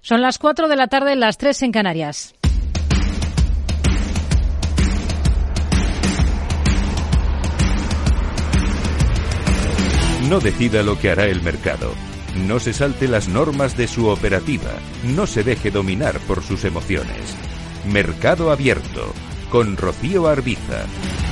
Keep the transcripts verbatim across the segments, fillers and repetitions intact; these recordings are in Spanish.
Son las cuatro de la tarde, las tres en Canarias. No decida lo que hará el mercado. No se salte las normas de su operativa. No se deje dominar por sus emociones. Mercado Abierto, con Rocío Arbiza.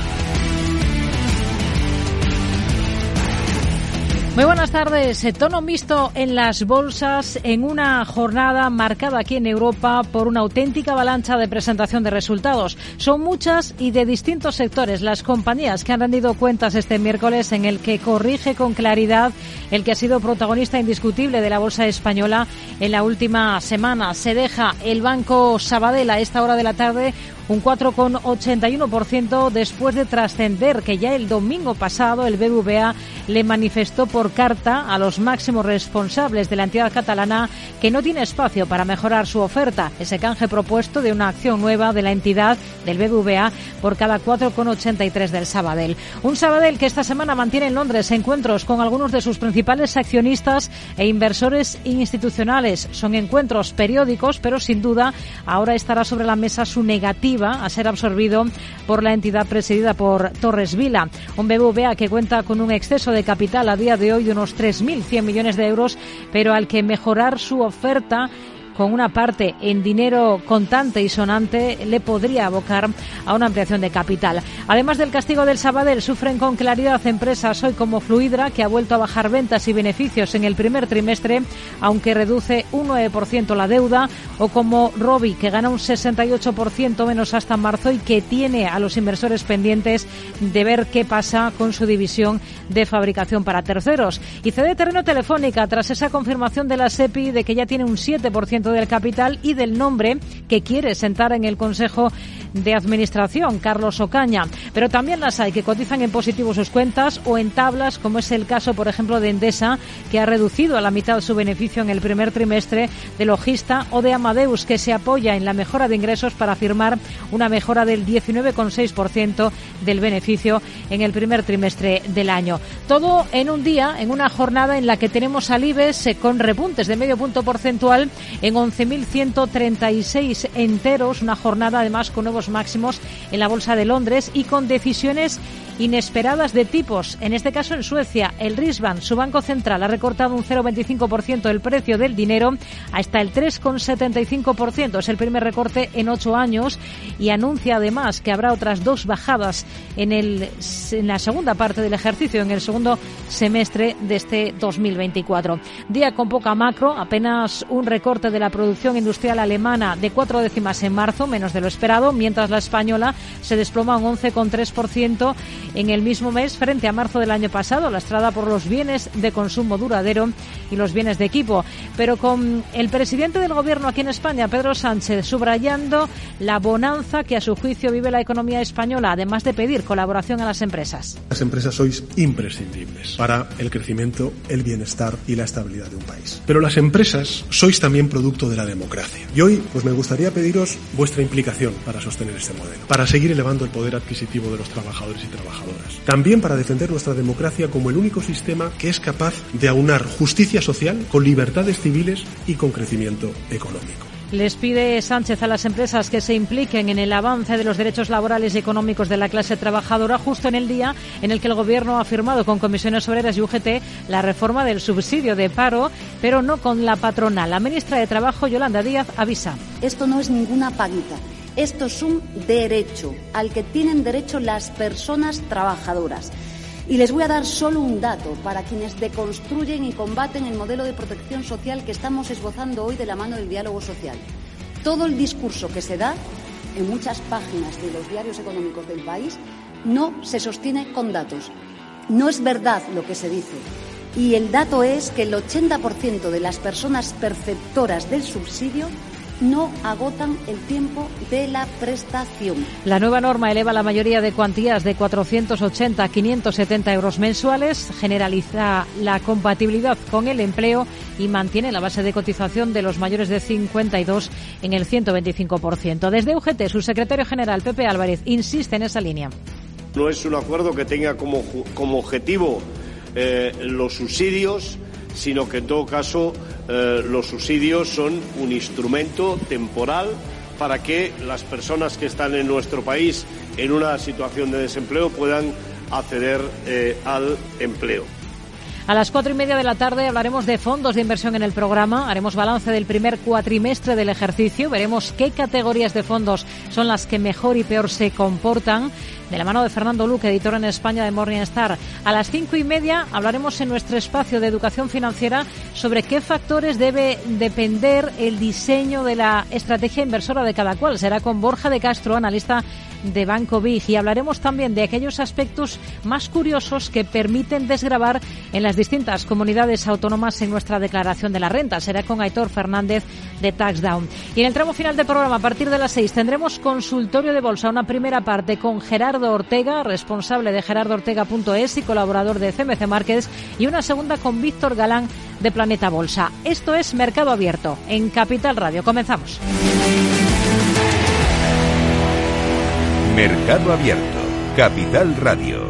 Muy buenas tardes. Tono mixto en las bolsas en una jornada marcada aquí en Europa por una auténtica avalancha de presentación de resultados. Son muchas y de distintos sectores las compañías que han rendido cuentas este miércoles, en el que corrige con claridad el que ha sido protagonista indiscutible de la bolsa española en la última semana. Se deja el Banco Sabadell a esta hora de la tarde un cuatro coma ochenta y uno por ciento después de trascender que ya el domingo pasado el B B V A le manifestó por carta a los máximos responsables de la entidad catalana que no tiene espacio para mejorar su oferta. Ese canje propuesto de una acción nueva de la entidad del B B V A por cada cuatro coma ochenta y tres del Sabadell. Un Sabadell que esta semana mantiene en Londres encuentros con algunos de sus principales accionistas e inversores institucionales. Son encuentros periódicos, pero sin duda ahora estará sobre la mesa su negativa a ser absorbido por la entidad presidida por Torres Vila. Un B B V A que cuenta con un exceso de capital a día de hoy de unos tres mil cien millones de euros, pero al que mejorar su oferta con una parte en dinero contante y sonante le podría abocar a una ampliación de capital. Además del castigo del Sabadell, sufren con claridad empresas hoy como Fluidra, que ha vuelto a bajar ventas y beneficios en el primer trimestre, aunque reduce un nueve por ciento la deuda, o como Robi, que gana un sesenta y ocho por ciento menos hasta marzo y que tiene a los inversores pendientes de ver qué pasa con su división de fabricación para terceros. Y cede terreno Telefónica tras esa confirmación de la SEPI de que ya tiene un siete por ciento del capital y del nombre que quiere sentar en el Consejo de Administración, Carlos Ocaña. Pero también las hay que cotizan en positivo sus cuentas o en tablas, como es el caso, por ejemplo, de Endesa, que ha reducido a la mitad su beneficio en el primer trimestre, de Logista o de Amadeus, que se apoya en la mejora de ingresos para firmar una mejora del diecinueve coma seis por ciento del beneficio en el primer trimestre del año. Todo en un día, en una jornada en la que tenemos al IBEX eh, con repuntes de medio punto porcentual en once mil ciento treinta y seis enteros, una jornada además con nuevos máximos en la Bolsa de Londres y con decisiones inesperadas de tipos. En este caso en Suecia, el Riksbank, su banco central, ha recortado un cero coma veinticinco por ciento el precio del dinero hasta el tres coma setenta y cinco por ciento. Es el primer recorte en ocho años y anuncia además que habrá otras dos bajadas en, el, en la segunda parte del ejercicio, en el segundo semestre de este dos mil veinticuatro. Día con poca macro, apenas un recorte de la producción industrial alemana de cuatro décimas en marzo, menos de lo esperado, mientras la española se desploma un once coma tres por ciento en el mismo mes frente a marzo del año pasado, lastrada por los bienes de consumo duradero y los bienes de equipo. Pero con el presidente del Gobierno aquí en España, Pedro Sánchez, subrayando la bonanza que a su juicio vive la economía española, además de pedir colaboración a las empresas. Las empresas sois imprescindibles para el crecimiento, el bienestar y la estabilidad de un país. Pero las empresas sois también producto de la democracia. Y hoy pues me gustaría pediros vuestra implicación para sostener este modelo, para seguir elevando el poder adquisitivo de los trabajadores y trabajadoras. También para defender nuestra democracia como el único sistema que es capaz de aunar justicia social con libertades civiles y con crecimiento económico. Les pide Sánchez a las empresas que se impliquen en el avance de los derechos laborales y económicos de la clase trabajadora, justo en el día en el que el Gobierno ha firmado con Comisiones Obreras y U G T la reforma del subsidio de paro, pero no con la patronal. La ministra de Trabajo, Yolanda Díaz, avisa. Esto no es ninguna paguita. Esto es un derecho al que tienen derecho las personas trabajadoras. Y les voy a dar solo un dato para quienes deconstruyen y combaten el modelo de protección social que estamos esbozando hoy de la mano del diálogo social. Todo el discurso que se da en muchas páginas de los diarios económicos del país no se sostiene con datos. No es verdad lo que se dice. Y el dato es que el ochenta por ciento de las personas perceptoras del subsidio no agotan el tiempo de la prestación. La nueva norma eleva la mayoría de cuantías de cuatrocientos ochenta a quinientos setenta euros mensuales, generaliza la compatibilidad con el empleo y mantiene la base de cotización de los mayores de cincuenta y dos en el ciento veinticinco por ciento. Desde U G T, su secretario general, Pepe Álvarez, insiste en esa línea. No es un acuerdo que tenga como, como objetivo eh, los subsidios, sino que en todo caso eh, los subsidios son un instrumento temporal para que las personas que están en nuestro país en una situación de desempleo puedan acceder eh, al empleo. A las cuatro y media de la tarde hablaremos de fondos de inversión en el programa, haremos balance del primer cuatrimestre del ejercicio, veremos qué categorías de fondos son las que mejor y peor se comportan, de la mano de Fernando Luque, editor en España de Morningstar. A las cinco y media hablaremos en nuestro espacio de educación financiera sobre qué factores debe depender el diseño de la estrategia inversora de cada cual. Será con Borja de Castro, analista de Banco Big, y hablaremos también de aquellos aspectos más curiosos que permiten desgravar en las distintas comunidades autónomas en nuestra declaración de la renta. Será con Aitor Fernández de TaxDown. Y en el tramo final del programa, a partir de las seis, tendremos consultorio de bolsa, una primera parte con Gerardo Ortega, responsable de gerardo ortega punto es y colaborador de C M C Markets, y una segunda con Víctor Galán de Planeta Bolsa. Esto es Mercado Abierto en Capital Radio. Comenzamos. Mercado Abierto, Capital Radio.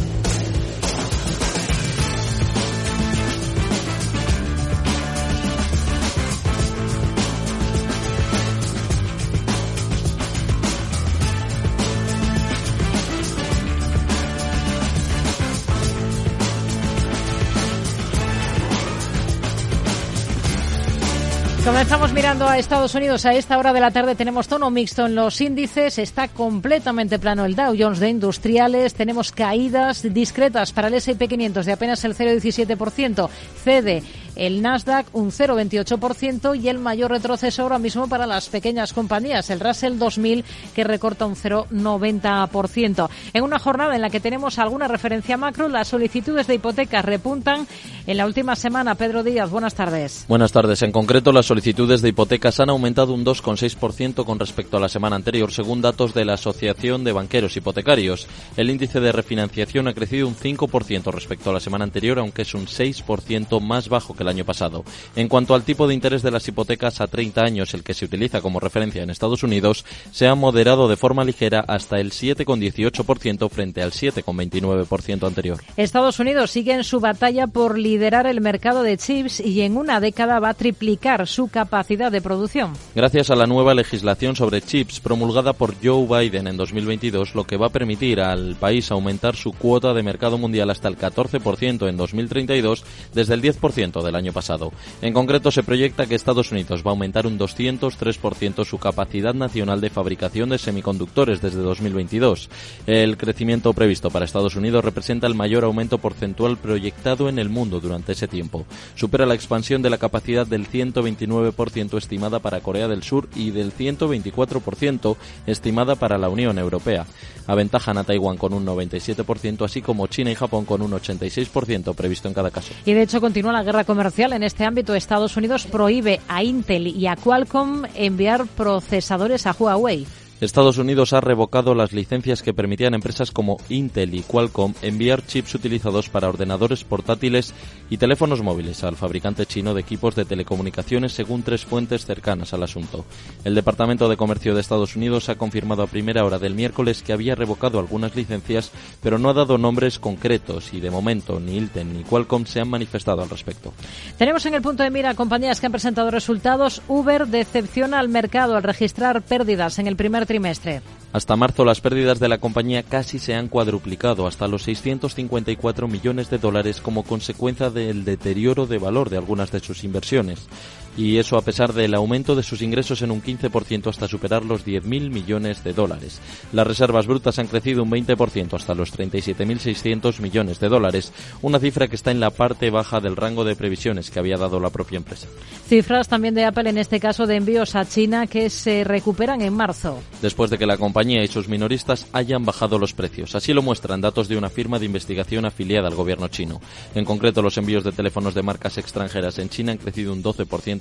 Comenzamos mirando a Estados Unidos. A esta hora de la tarde tenemos tono mixto en los índices. Está completamente plano el Dow Jones de industriales. Tenemos caídas discretas para el ese y pe quinientos de apenas el cero coma diecisiete por ciento. Cede el Nasdaq un cero coma veintiocho por ciento y el mayor retroceso ahora mismo para las pequeñas compañías, el Russell dos mil, que recorta un cero coma noventa por ciento. En una jornada en la que tenemos alguna referencia macro, las solicitudes de hipotecas repuntan en la última semana. Pedro Díaz, buenas tardes. Buenas tardes. En concreto, las solicitudes de hipotecas han aumentado un dos coma seis por ciento con respecto a la semana anterior, según datos de la Asociación de Banqueros Hipotecarios. El índice de refinanciación ha crecido un cinco por ciento respecto a la semana anterior, aunque es un seis por ciento más bajo que el año pasado. En cuanto al tipo de interés de las hipotecas a treinta años, el que se utiliza como referencia en Estados Unidos, se ha moderado de forma ligera hasta el siete coma dieciocho por ciento frente al siete coma veintinueve por ciento anterior. Estados Unidos sigue en su batalla por liderar el mercado de chips y en una década va a triplicar su capacidad de producción. Gracias a la nueva legislación sobre chips promulgada por Joe Biden en dos mil veintidós, lo que va a permitir al país aumentar su cuota de mercado mundial hasta el catorce por ciento en dos mil treinta y dos, desde el diez por ciento del año pasado. En concreto, se proyecta que Estados Unidos va a aumentar un doscientos tres por ciento su capacidad nacional de fabricación de semiconductores desde dos mil veintidós. El crecimiento previsto para Estados Unidos representa el mayor aumento porcentual proyectado en el mundo durante ese tiempo. Supera la expansión de la capacidad del ciento veintinueve por ciento estimada para Corea del Sur y del ciento veinticuatro por ciento estimada para la Unión Europea. Aventajan a Taiwán con un noventa y siete por ciento, así como China y Japón con un ochenta y seis por ciento previsto en cada caso. Y de hecho continúa la guerra comercial. En este ámbito, Estados Unidos prohíbe a Intel y a Qualcomm enviar procesadores a Huawei. Estados Unidos ha revocado las licencias que permitían a empresas como Intel y Qualcomm enviar chips utilizados para ordenadores portátiles y teléfonos móviles al fabricante chino de equipos de telecomunicaciones, según tres fuentes cercanas al asunto. El Departamento de Comercio de Estados Unidos ha confirmado a primera hora del miércoles que había revocado algunas licencias, pero no ha dado nombres concretos y de momento ni Intel ni Qualcomm se han manifestado al respecto. Tenemos en el punto de mira compañías que han presentado resultados. Uber decepciona al mercado al registrar pérdidas en el primer trimestre. Hasta marzo, las pérdidas de la compañía casi se han cuadruplicado hasta los seiscientos cincuenta y cuatro millones de dólares como consecuencia del deterioro de valor de algunas de sus inversiones. Y eso a pesar del aumento de sus ingresos en un quince por ciento hasta superar los diez mil millones de dólares. Las reservas brutas han crecido un veinte por ciento hasta los treinta y siete mil seiscientos millones de dólares, una cifra que está en la parte baja del rango de previsiones que había dado la propia empresa. Cifras también de Apple, en este caso de envíos a China, que se recuperan en marzo. Después de que la compañía y sus minoristas hayan bajado los precios. Así lo muestran datos de una firma de investigación afiliada al gobierno chino. En concreto, los envíos de teléfonos de marcas extranjeras en China han crecido un doce por ciento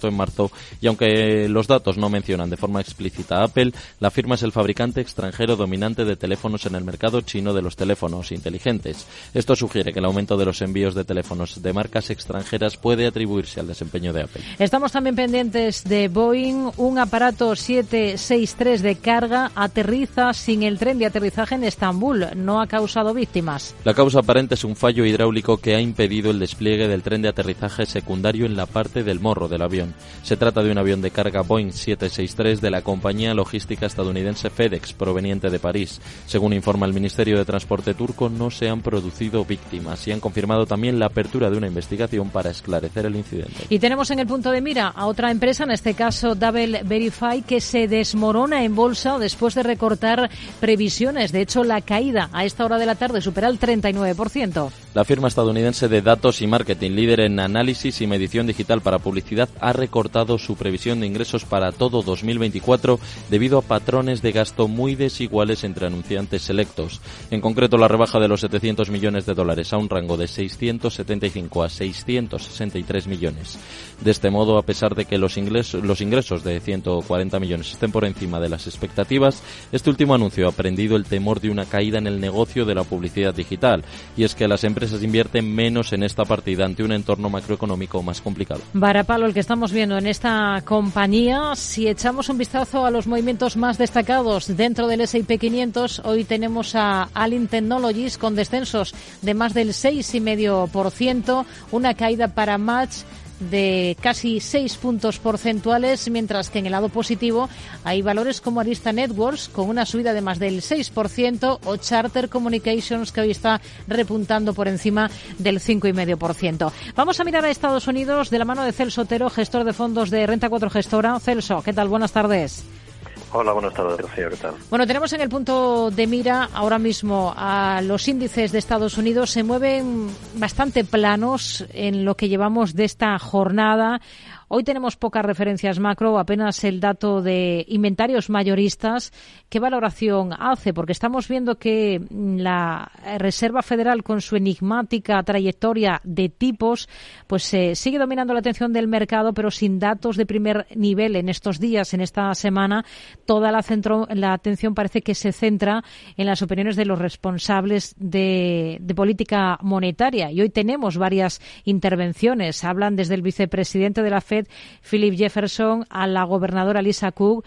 alcanzó en marzo, y aunque los datos no mencionan de forma explícita a Apple, la firma es el fabricante extranjero dominante de teléfonos en el mercado chino de los teléfonos inteligentes. Esto sugiere que el aumento de los envíos de teléfonos de marcas extranjeras puede atribuirse al desempeño de Apple. Estamos también pendientes de Boeing. Un aparato siete sesenta y tres de carga aterriza sin el tren de aterrizaje en Estambul. No ha causado víctimas. La causa aparente es un fallo hidráulico que ha impedido el despliegue del tren de aterrizaje secundario en la parte del morro del avión. Se trata de un avión de carga Boeing siete sesenta y tres de la compañía logística estadounidense FedEx, proveniente de París. Según informa el Ministerio de Transporte turco, no se han producido víctimas y han confirmado también la apertura de una investigación para esclarecer el incidente. Y tenemos en el punto de mira a otra empresa, en este caso Double Verify, que se desmorona en bolsa después de recortar previsiones. De hecho, la caída a esta hora de la tarde supera el treinta y nueve por ciento. La firma estadounidense de datos y marketing, líder en análisis y medición digital para publicidad, ha recortado su previsión de ingresos para todo dos mil veinticuatro debido a patrones de gasto muy desiguales entre anunciantes selectos. En concreto, la rebaja de los setecientos millones de dólares a un rango de seiscientos setenta y cinco a seiscientos sesenta y tres millones. De este modo, a pesar de que los ingresos, los ingresos de ciento cuarenta millones estén por encima de las expectativas, este último anuncio ha prendido el temor de una caída en el negocio de la publicidad digital, y es que las empresas invierten menos en esta partida ante un entorno macroeconómico más complicado. Varapalo, el que estamos viendo en esta compañía. Si echamos un vistazo a los movimientos más destacados dentro del ese y pe quinientos, hoy tenemos a Alin Technologies con descensos de más del seis coma cinco por ciento, una caída para Match de casi seis puntos porcentuales, mientras que en el lado positivo hay valores como Arista Networks con una subida de más del seis por ciento o Charter Communications, que hoy está repuntando por encima del cinco coma cinco por ciento. Vamos a mirar a Estados Unidos de la mano de Celso Otero, gestor de fondos de Renta cuatro Gestora. Celso, ¿qué tal? Buenas tardes. Hola, buenas tardes, Rocío, ¿qué tal? Bueno, tenemos en el punto de mira ahora mismo a los índices de Estados Unidos. Se mueven bastante planos en lo que llevamos de esta jornada. Hoy tenemos pocas referencias macro, apenas el dato de inventarios mayoristas. ¿Qué valoración hace? Porque estamos viendo que la Reserva Federal, con su enigmática trayectoria de tipos, pues eh, sigue dominando la atención del mercado, pero sin datos de primer nivel en estos días, en esta semana. Toda la, centro, la atención parece que se centra en las opiniones de los responsables de, de política monetaria. Y hoy tenemos varias intervenciones. Hablan desde el vicepresidente de la Fed, Philip Jefferson, a la gobernadora Lisa Cook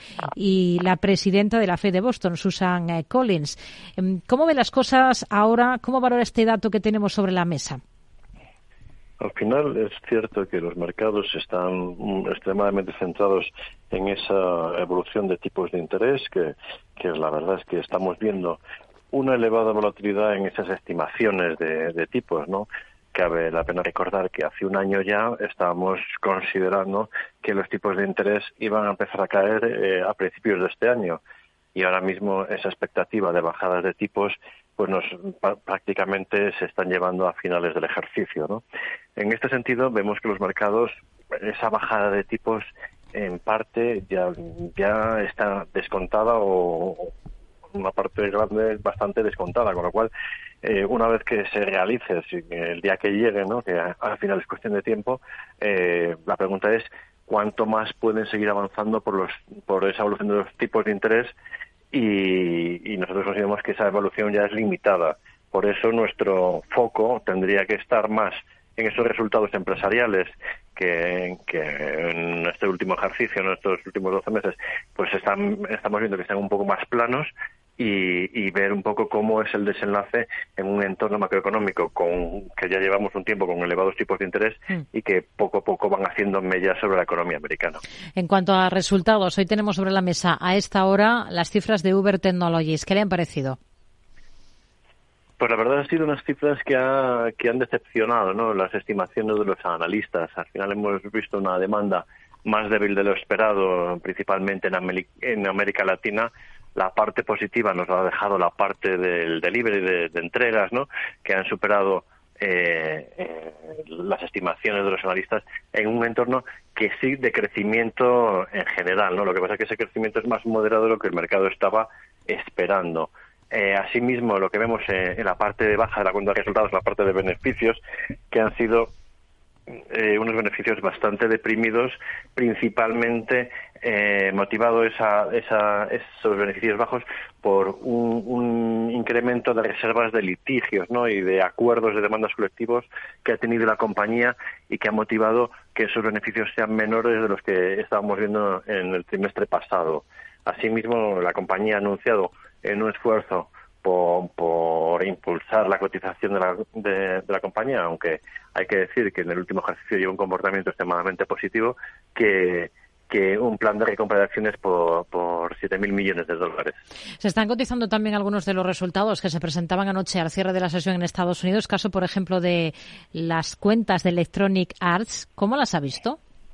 y la presidenta de la Fed de Boston, Susan Collins. ¿Cómo ven las cosas ahora? ¿Cómo valora este dato que tenemos sobre la mesa? Al final es cierto que los mercados están extremadamente centrados en esa evolución de tipos de interés, que, que la verdad es que estamos viendo una elevada volatilidad en esas estimaciones de, de tipos, ¿no? Cabe la pena recordar que hace un año ya estábamos considerando que los tipos de interés iban a empezar a caer eh, a principios de este año, y ahora mismo esa expectativa de bajadas de tipos pues nos prácticamente se están llevando a finales del ejercicio, ¿no? En este sentido vemos que los mercados, esa bajada de tipos en parte ya ya está descontada, o una parte grande bastante descontada, con lo cual eh, una vez que se realice, si, el día que llegue, ¿no?, que al final es cuestión de tiempo, eh, la pregunta es cuánto más pueden seguir avanzando por los por esa evolución de los tipos de interés, y, y nosotros consideramos que esa evolución ya es limitada. Por eso nuestro foco tendría que estar más en esos resultados empresariales que, que en este último ejercicio, en estos últimos doce meses, pues están, estamos viendo que están un poco más planos, y, y ver un poco cómo es el desenlace en un entorno macroeconómico con que ya llevamos un tiempo con elevados tipos de interés mm. y que poco a poco van haciendo mella sobre la economía americana. En cuanto a resultados, hoy tenemos sobre la mesa a esta hora las cifras de Uber Technologies. ¿Qué le han parecido? Pues la verdad han sido unas cifras que, ha, que han decepcionado, ¿no?, las estimaciones de los analistas. Al final hemos visto una demanda más débil de lo esperado, principalmente en, Ameri- en América Latina. La parte positiva nos ha dejado la parte del delivery, de, de entregas, ¿no?, que han superado eh, eh, las estimaciones de los analistas en un entorno que sí de crecimiento en general, ¿no? Lo que pasa es que ese crecimiento es más moderado de lo que el mercado estaba esperando. Eh, asimismo, lo que vemos eh, en la parte de baja de la cuenta de resultados, la parte de beneficios, que han sido eh, unos beneficios bastante deprimidos, principalmente eh, motivado esa, esa, esos beneficios bajos por un, un incremento de reservas de litigios, ¿no? Y de acuerdos de demandas colectivos que ha tenido la compañía y que ha motivado que esos beneficios sean menores de los que estábamos viendo en el trimestre pasado. Asimismo, la compañía ha anunciado en un esfuerzo Por, por impulsar la cotización de la, de, de la compañía, aunque hay que decir que en el último ejercicio lleva un comportamiento extremadamente positivo, que, que un plan de recompra de acciones por, por siete mil millones de dólares. Se están cotizando también algunos de los resultados que se presentaban anoche al cierre de la sesión en Estados Unidos, caso, por ejemplo, de las cuentas de Electronic Arts. ¿Cómo las ha visto?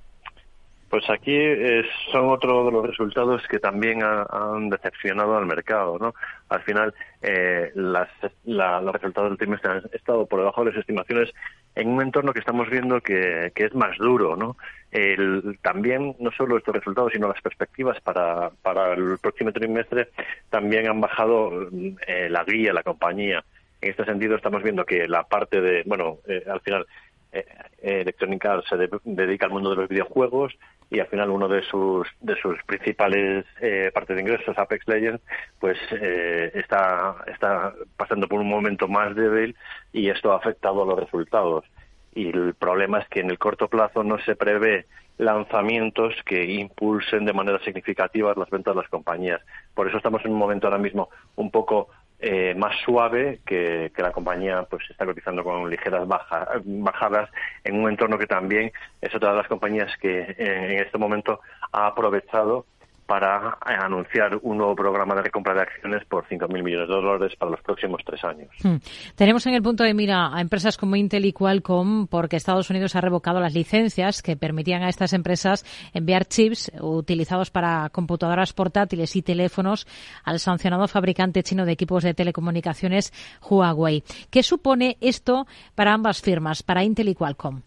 Pues aquí eh, son otro de los resultados que también ha, han decepcionado al mercado, ¿no? Al final, eh, las, la, los resultados del trimestre han estado por debajo de las estimaciones en un entorno que estamos viendo que, que es más duro, ¿no? El, también, no solo estos resultados, sino las perspectivas para, para el próximo trimestre también han bajado eh, la guía, la compañía. En este sentido, estamos viendo que la parte de, bueno, eh, al final, eh, Electronic Arts se de, dedica al mundo de los videojuegos, y al final uno de sus de sus principales eh, partes de ingresos, Apex Legends, pues eh, está está pasando por un momento más débil y esto ha afectado a los resultados. Y el problema es que en el corto plazo no se prevé lanzamientos que impulsen de manera significativa las ventas de las compañías. Por eso estamos en un momento ahora mismo un poco Eh, más suave, que, que la compañía pues está cotizando con ligeras baja, bajadas en un entorno que también es otra de las compañías que en, en este momento ha aprovechado para anunciar un nuevo programa de recompra de acciones por cinco mil millones de dólares para los próximos tres años. Hmm. Tenemos en el punto de mira a empresas como Intel y Qualcomm porque Estados Unidos ha revocado las licencias que permitían a estas empresas enviar chips utilizados para computadoras portátiles y teléfonos al sancionado fabricante chino de equipos de telecomunicaciones Huawei. ¿Qué supone esto para ambas firmas, para Intel y Qualcomm?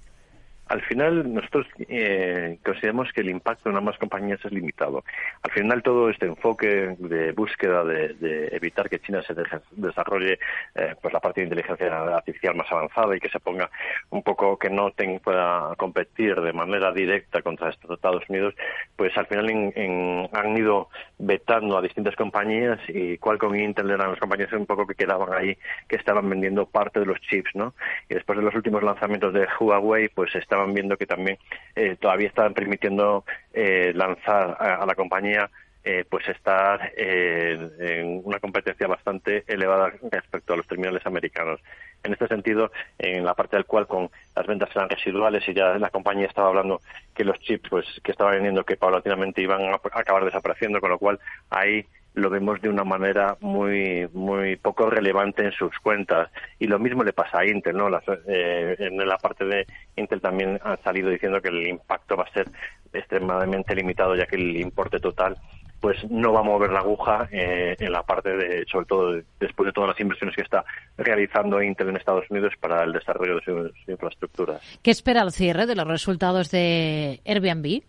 Al final, nosotros eh, consideramos que el impacto en ambas compañías es limitado. Al final, todo este enfoque de búsqueda de, de evitar que China se deje, desarrolle eh, pues la parte de inteligencia artificial más avanzada y que se ponga un poco, que no ten, pueda competir de manera directa contra Estados Unidos, pues al final en, en, han ido vetando a distintas compañías, y Qualcomm y Intel eran las compañías un poco que quedaban ahí, que estaban vendiendo parte de los chips, ¿no? Y después de los últimos lanzamientos de Huawei, pues estaban viendo que también eh, todavía estaban permitiendo eh, lanzar a, a la compañía eh, pues estar eh, en una competencia bastante elevada respecto a los terminales americanos. En este sentido, en la parte del Qualcomm las ventas eran residuales y ya la compañía estaba hablando que los chips pues que estaban vendiendo que paulatinamente iban a acabar desapareciendo, con lo cual ahí lo vemos de una manera muy muy poco relevante en sus cuentas. Y lo mismo le pasa a Intel, ¿no? Las, eh, en la parte de Intel también han salido diciendo que el impacto va a ser extremadamente limitado, ya que el importe total pues no va a mover la aguja eh, en la parte de, sobre todo de, después de todas las inversiones que está realizando Intel en Estados Unidos para el desarrollo de sus su infraestructuras. ¿Qué espera el cierre de los resultados de Airbnb?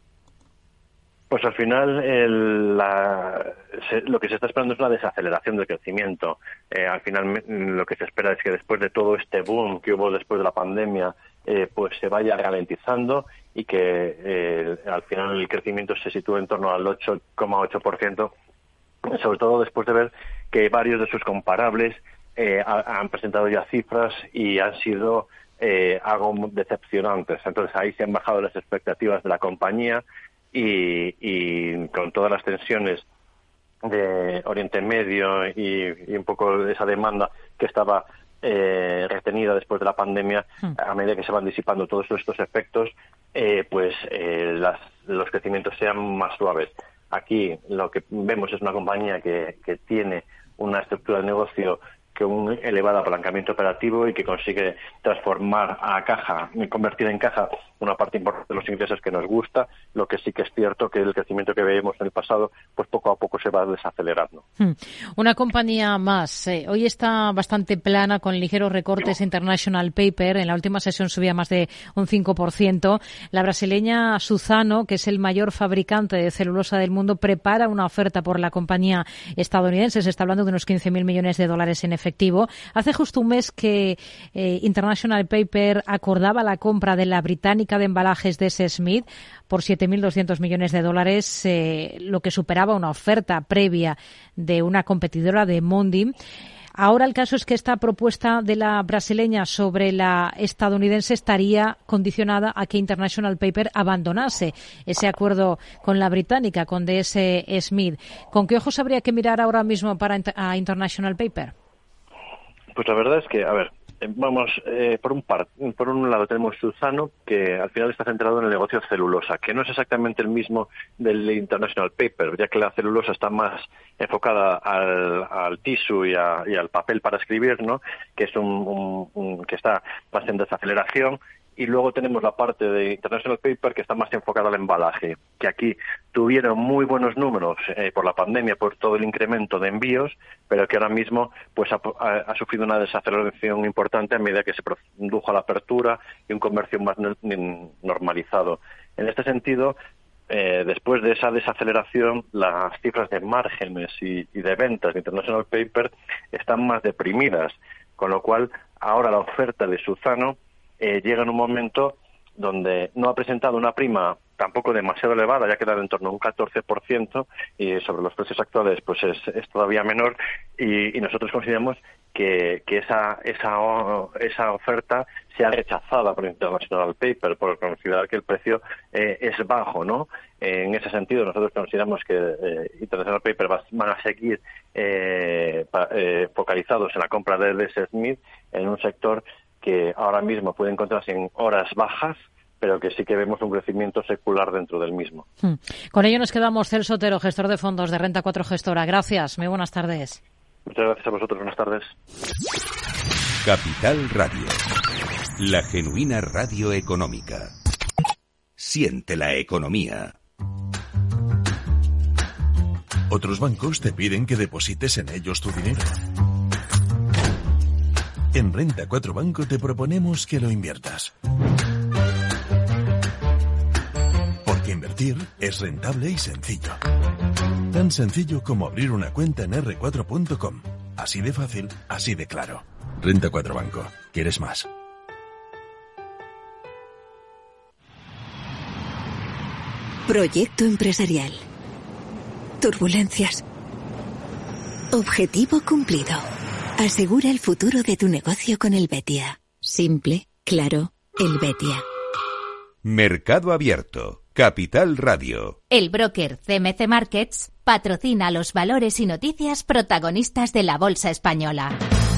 Pues al final el, la, se, lo que se está esperando es una desaceleración del crecimiento. Eh, al final lo que se espera es que después de todo este boom que hubo después de la pandemia, eh, pues se vaya ralentizando y que eh, al final el crecimiento se sitúe en torno al ocho coma ocho por ciento, sobre todo después de ver que varios de sus comparables eh, ha, han presentado ya cifras y han sido eh, algo decepcionantes. Entonces ahí se han bajado las expectativas de la compañía. Y, y con todas las tensiones de Oriente Medio y, y un poco esa demanda que estaba eh, retenida después de la pandemia, a medida que se van disipando todos estos efectos, eh, pues eh, las, los crecimientos sean más suaves. Aquí lo que vemos es una compañía que, que tiene una estructura de negocio con un elevado apalancamiento operativo y que consigue transformar a caja, convertir en caja una parte importante de los ingresos que nos gusta. Lo que sí que es cierto que el crecimiento que veíamos en el pasado, pues poco a poco se va desacelerando. Hmm. Una compañía más. Eh, hoy está bastante plana con ligeros recortes. International Paper. En la última sesión subía más de un cinco por ciento. La brasileña Suzano, que es el mayor fabricante de celulosa del mundo, prepara una oferta por la compañía estadounidense. Se está hablando de unos quince mil millones de dólares en efectivo. Hace justo un mes que eh, International Paper acordaba la compra de la británica de embalajes D S Smith por siete mil doscientos millones de dólares, eh, lo que superaba una oferta previa de una competidora de Mondi. Ahora el caso es que esta propuesta de la brasileña sobre la estadounidense estaría condicionada a que International Paper abandonase ese acuerdo con la británica, con D S Smith. ¿Con qué ojos habría que mirar ahora mismo para a International Paper? Pues la verdad es que, a ver, vamos, eh, por un par, por un lado tenemos Suzano, que al final está centrado en el negocio de celulosa, que no es exactamente el mismo del International Paper, ya que la celulosa está más enfocada al, al tissue y, a, y al papel para escribir, ¿no? Que es un, un, un que está más en desaceleración. Y luego tenemos la parte de International Paper que está más enfocada al embalaje, que aquí tuvieron muy buenos números eh, por la pandemia, por todo el incremento de envíos, pero que ahora mismo pues ha, ha, ha sufrido una desaceleración importante a medida que se produjo la apertura y un comercio más normalizado. En este sentido, eh, después de esa desaceleración, las cifras de márgenes y, y de ventas de International Paper están más deprimidas, con lo cual ahora la oferta de Suzano Eh, llega en un momento donde no ha presentado una prima tampoco demasiado elevada, ya queda en torno a un catorce por ciento, y sobre los precios actuales pues es, es todavía menor, y, y nosotros consideramos que, que esa, esa, esa oferta sea rechazada por International Paper, por considerar que el precio eh, es bajo, ¿no? Eh, en ese sentido, nosotros consideramos que eh, International Paper va, van a seguir eh, pa, eh, focalizados en la compra de D S Smith en un sector que ahora mismo puede encontrarse en horas bajas, pero que sí que vemos un crecimiento secular dentro del mismo. Hmm. Con ello nos quedamos. Celso Otero, gestor de fondos de Renta cuatro Gestora. Gracias, muy buenas tardes. Muchas gracias a vosotros, buenas tardes. Capital Radio, la genuina radio económica. Siente la economía. Otros bancos te piden que deposites en ellos tu dinero. En Renta cuatro Banco te proponemos que lo inviertas. Porque invertir es rentable y sencillo. Tan sencillo como abrir una cuenta en erre cuatro punto com. Así de fácil, así de claro. Renta cuatro Banco. ¿Quieres más? Proyecto empresarial. Turbulencias. Objetivo cumplido. Asegura el futuro de tu negocio con Helvetia. Simple, claro, Helvetia. Mercado Abierto, Capital Radio. El broker C M C Markets patrocina los valores y noticias protagonistas de la bolsa española.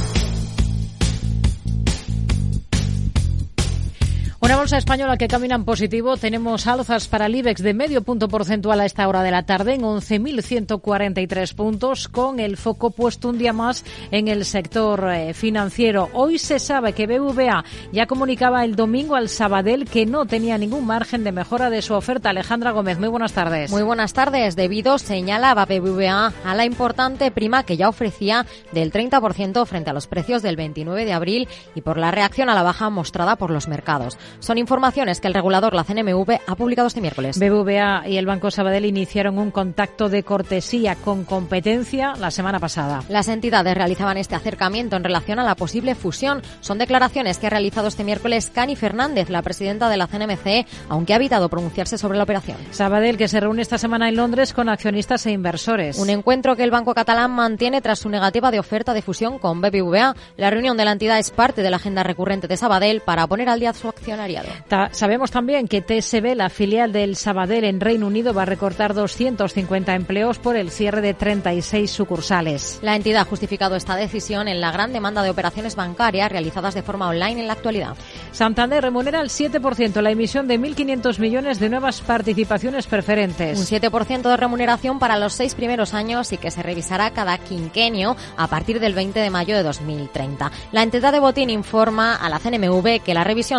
Una bolsa española que camina en positivo. Tenemos alzas para el IBEX de medio punto porcentual a esta hora de la tarde en once mil ciento cuarenta y tres puntos, con el foco puesto un día más en el sector eh, financiero. Hoy se sabe que B B V A ya comunicaba el domingo al Sabadell que no tenía ningún margen de mejora de su oferta. Alejandra Gómez, muy buenas tardes. Muy buenas tardes. Debido, señalaba B B V A, a la importante prima que ya ofrecía del treinta por ciento frente a los precios del veintinueve de abril y por la reacción a la baja mostrada por los mercados. Son informaciones que el regulador, la C N M V, ha publicado este miércoles. B B V A y el Banco Sabadell iniciaron un contacto de cortesía con competencia la semana pasada. Las entidades realizaban este acercamiento en relación a la posible fusión. Son declaraciones que ha realizado este miércoles Cani Fernández, la presidenta de la C N M C, aunque ha evitado pronunciarse sobre la operación. Sabadell, que se reúne esta semana en Londres con accionistas e inversores. Un encuentro que el Banco Catalán mantiene tras su negativa de oferta de fusión con B B V A. La reunión de la entidad es parte de la agenda recurrente de Sabadell para poner al día su accionariado. Ta- sabemos también que T S B, la filial del Sabadell en Reino Unido, va a recortar doscientos cincuenta empleos por el cierre de treinta y seis sucursales. La entidad ha justificado esta decisión en la gran demanda de operaciones bancarias realizadas de forma online en la actualidad. Santander remunera al siete por ciento la emisión de mil quinientos millones de nuevas participaciones preferentes. Un siete por ciento de remuneración para los seis primeros años y que se revisará cada quinquenio a partir del veinte de mayo de dos mil treinta. La entidad de Botín informa a la C N M V que la revisión se va a hacer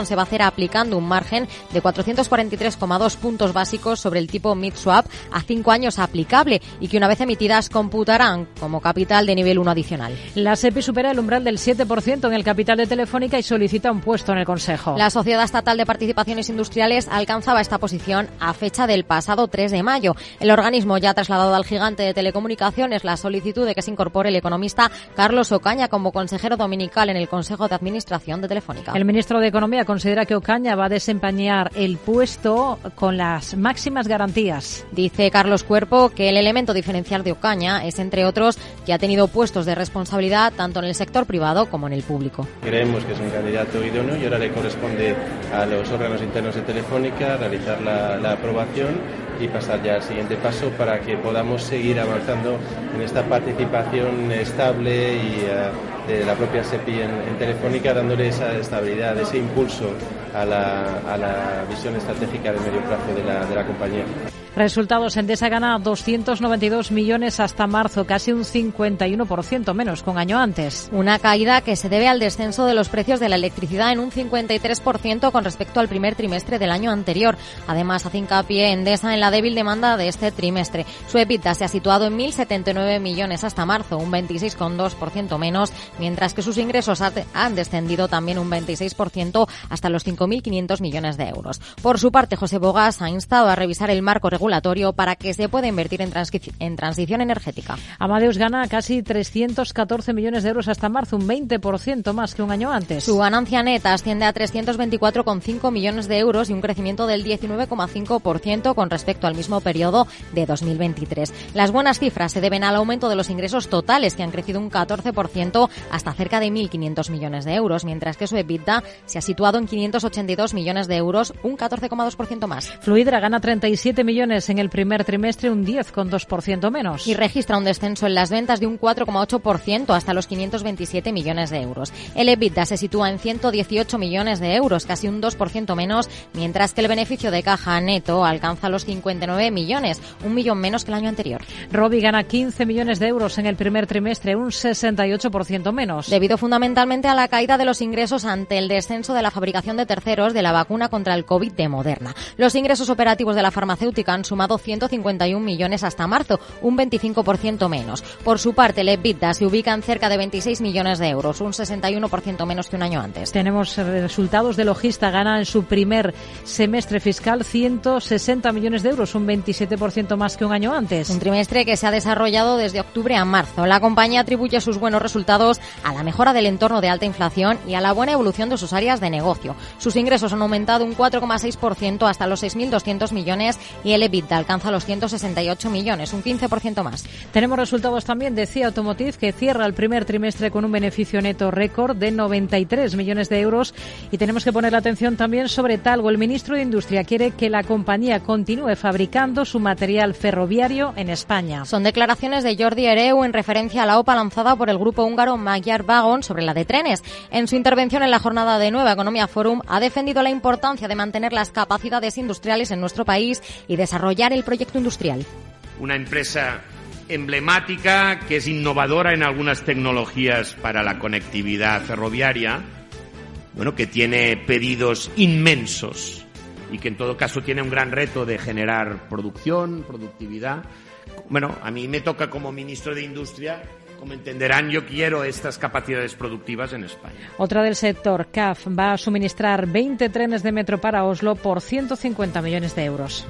manera aplicando un margen de cuatrocientos cuarenta y tres coma dos puntos básicos sobre el tipo mid-swap a cinco años aplicable y que una vez emitidas computarán como capital de nivel uno adicional. La SEPI supera el umbral del siete por ciento en el capital de Telefónica y solicita un puesto en el Consejo. La Sociedad Estatal de Participaciones Industriales alcanzaba esta posición a fecha del pasado tres de mayo. El organismo ya ha trasladado al gigante de telecomunicaciones la solicitud de que se incorpore el economista Carlos Ocaña como consejero dominical en el Consejo de Administración de Telefónica. El ministro de Economía considera que Ocaña va a desempeñar el puesto con las máximas garantías. Dice Carlos Cuerpo que el elemento diferencial de Ocaña es, entre otros, que ha tenido puestos de responsabilidad tanto en el sector privado como en el público. Creemos que es un candidato idóneo y ahora le corresponde a los órganos internos de Telefónica realizar la, la aprobación y pasar ya al siguiente paso para que podamos seguir avanzando en esta participación estable y uh, de la propia SEPI en, en Telefónica, dándole esa estabilidad, ese impulso a la, a la visión estratégica de medio plazo de la, de la compañía. Resultados: Endesa gana doscientos noventa y dos millones hasta marzo, casi un cincuenta y uno por ciento menos que un año antes. Una caída que se debe al descenso de los precios de la electricidad en un cincuenta y tres por ciento con respecto al primer trimestre del año anterior. Además, hace hincapié Endesa en la débil demanda de este trimestre. Su EBITDA se ha situado en mil setenta y nueve millones hasta marzo, un veintiséis coma dos por ciento menos, mientras que sus ingresos han descendido también un veintiséis por ciento hasta los cinco mil quinientos millones de euros. Por su parte, José Bogas ha instado a revisar el marco regulatorio para que se pueda invertir en, transi- en transición energética. Amadeus gana casi trescientos catorce millones de euros hasta marzo, un veinte por ciento más que un año antes. Su ganancia neta asciende a trescientos veinticuatro coma cinco millones de euros y un crecimiento del diecinueve coma cinco por ciento con respecto al mismo periodo de dos mil veintitrés. Las buenas cifras se deben al aumento de los ingresos totales, que han crecido un catorce por ciento hasta cerca de mil quinientos millones de euros, mientras que su EBITDA se ha situado en quinientos ochenta y dos millones de euros, un catorce coma dos por ciento más. Fluidra gana treinta y siete millones en el primer trimestre, un diez coma dos por ciento menos. Y registra un descenso en las ventas de un cuatro coma ocho por ciento hasta los quinientos veintisiete millones de euros. El EBITDA se sitúa en ciento dieciocho millones de euros, casi un dos por ciento menos, mientras que el beneficio de caja neto alcanza los cincuenta y nueve millones, un millón menos que el año anterior. Robi gana quince millones de euros en el primer trimestre, un sesenta y ocho por ciento menos. Debido fundamentalmente a la caída de los ingresos ante el descenso de la fabricación de terceros de la vacuna contra el COVID de Moderna. Los ingresos operativos de la farmacéutica han sumado ciento cincuenta y un millones hasta marzo, un veinticinco por ciento menos. Por su parte, el EBITDA se ubica en cerca de veintiséis millones de euros, un sesenta y uno por ciento menos que un año antes. Tenemos resultados de Logista, gana en su primer semestre fiscal ciento sesenta millones de euros, un veintisiete por ciento más que un año antes. Un trimestre que se ha desarrollado desde octubre a marzo. La compañía atribuye sus buenos resultados a la mejora del entorno de alta inflación y a la buena evolución de sus áreas de negocio. Sus ingresos han aumentado un cuatro coma seis por ciento hasta los seis mil doscientos millones y el EBITDA alcanza los ciento sesenta y ocho millones, un quince por ciento más. Tenemos resultados también de C I A Automotive, que cierra el primer trimestre con un beneficio neto récord de noventa y tres millones de euros. Y tenemos que poner la atención también sobre Talgo. El ministro de Industria quiere que la compañía continúe fabricando su material ferroviario en España. Son declaraciones de Jordi Hereu en referencia a la OPA lanzada por el grupo húngaro Magyar Wagon sobre la de trenes. En su intervención en la jornada de Nueva Economía Forum ha defendido la importancia de mantener las capacidades industriales en nuestro país y desarrollar el proyecto industrial. Una empresa emblemática que es innovadora en algunas tecnologías para la conectividad ferroviaria, bueno, que tiene pedidos inmensos y que en todo caso tiene un gran reto de generar producción, productividad. Bueno, a mí me toca como ministro de Industria. Como entenderán, yo quiero estas capacidades productivas en España. Otra del sector, C A F, va a suministrar veinte trenes de metro para Oslo por ciento cincuenta millones de euros.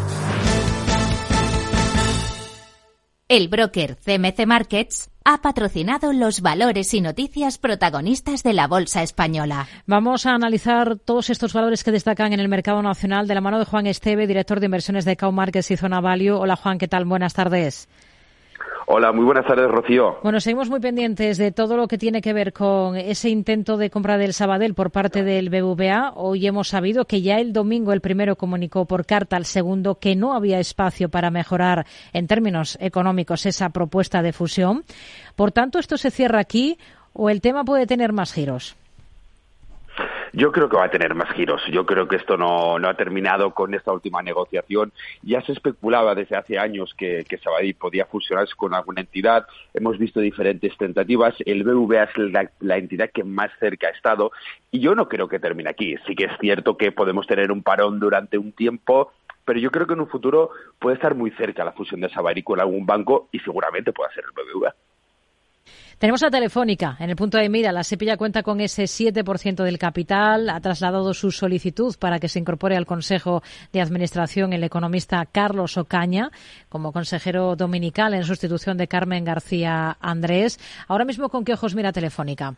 El broker C M C Markets ha patrocinado los valores y noticias protagonistas de la bolsa española. Vamos a analizar todos estos valores que destacan en el mercado nacional de la mano de Juan Esteve, director de inversiones de Cow Markets y Zona Value. Hola Juan, ¿qué tal? Buenas tardes. Hola, muy buenas tardes, Rocío. Bueno, seguimos muy pendientes de todo lo que tiene que ver con ese intento de compra del Sabadell por parte del B B V A. Hoy hemos sabido que ya el domingo el primero comunicó por carta al segundo que no había espacio para mejorar en términos económicos esa propuesta de fusión. Por tanto, ¿esto se cierra aquí o el tema puede tener más giros? Yo creo que va a tener más giros. Yo creo que esto no, no ha terminado con esta última negociación. Ya se especulaba desde hace años que, que Sabadell podía fusionarse con alguna entidad. Hemos visto diferentes tentativas. El B B V A es la, la entidad que más cerca ha estado. Y yo no creo que termine aquí. Sí que es cierto que podemos tener un parón durante un tiempo, pero yo creo que en un futuro puede estar muy cerca la fusión de Sabadell con algún banco y seguramente pueda ser el B B V A. Tenemos a Telefónica en el punto de mira. La SEPI ya cuenta con ese siete por ciento del capital. Ha trasladado su solicitud para que se incorpore al Consejo de Administración el economista Carlos Ocaña como consejero dominical en sustitución de Carmen García Andrés. Ahora mismo, ¿con qué ojos mira Telefónica?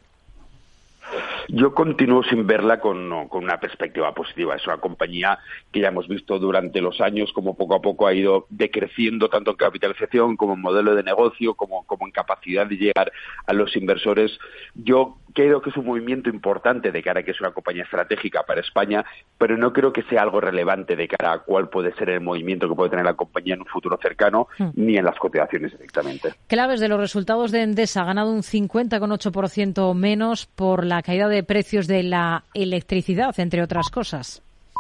Yo continúo sin verla con, con una perspectiva positiva. Es una compañía que ya hemos visto durante los años como poco a poco ha ido decreciendo tanto en capitalización como en modelo de negocio, como, como en capacidad de llegar a los inversores. Yo creo que es un movimiento importante de cara a que es una compañía estratégica para España, pero no creo que sea algo relevante de cara a cuál puede ser el movimiento que puede tener la compañía en un futuro cercano, mm. ni en las cotizaciones directamente. Claves de los resultados de Endesa. Ha ganado un cincuenta coma ocho por ciento menos por la caída de precios de la electricidad, entre otras cosas.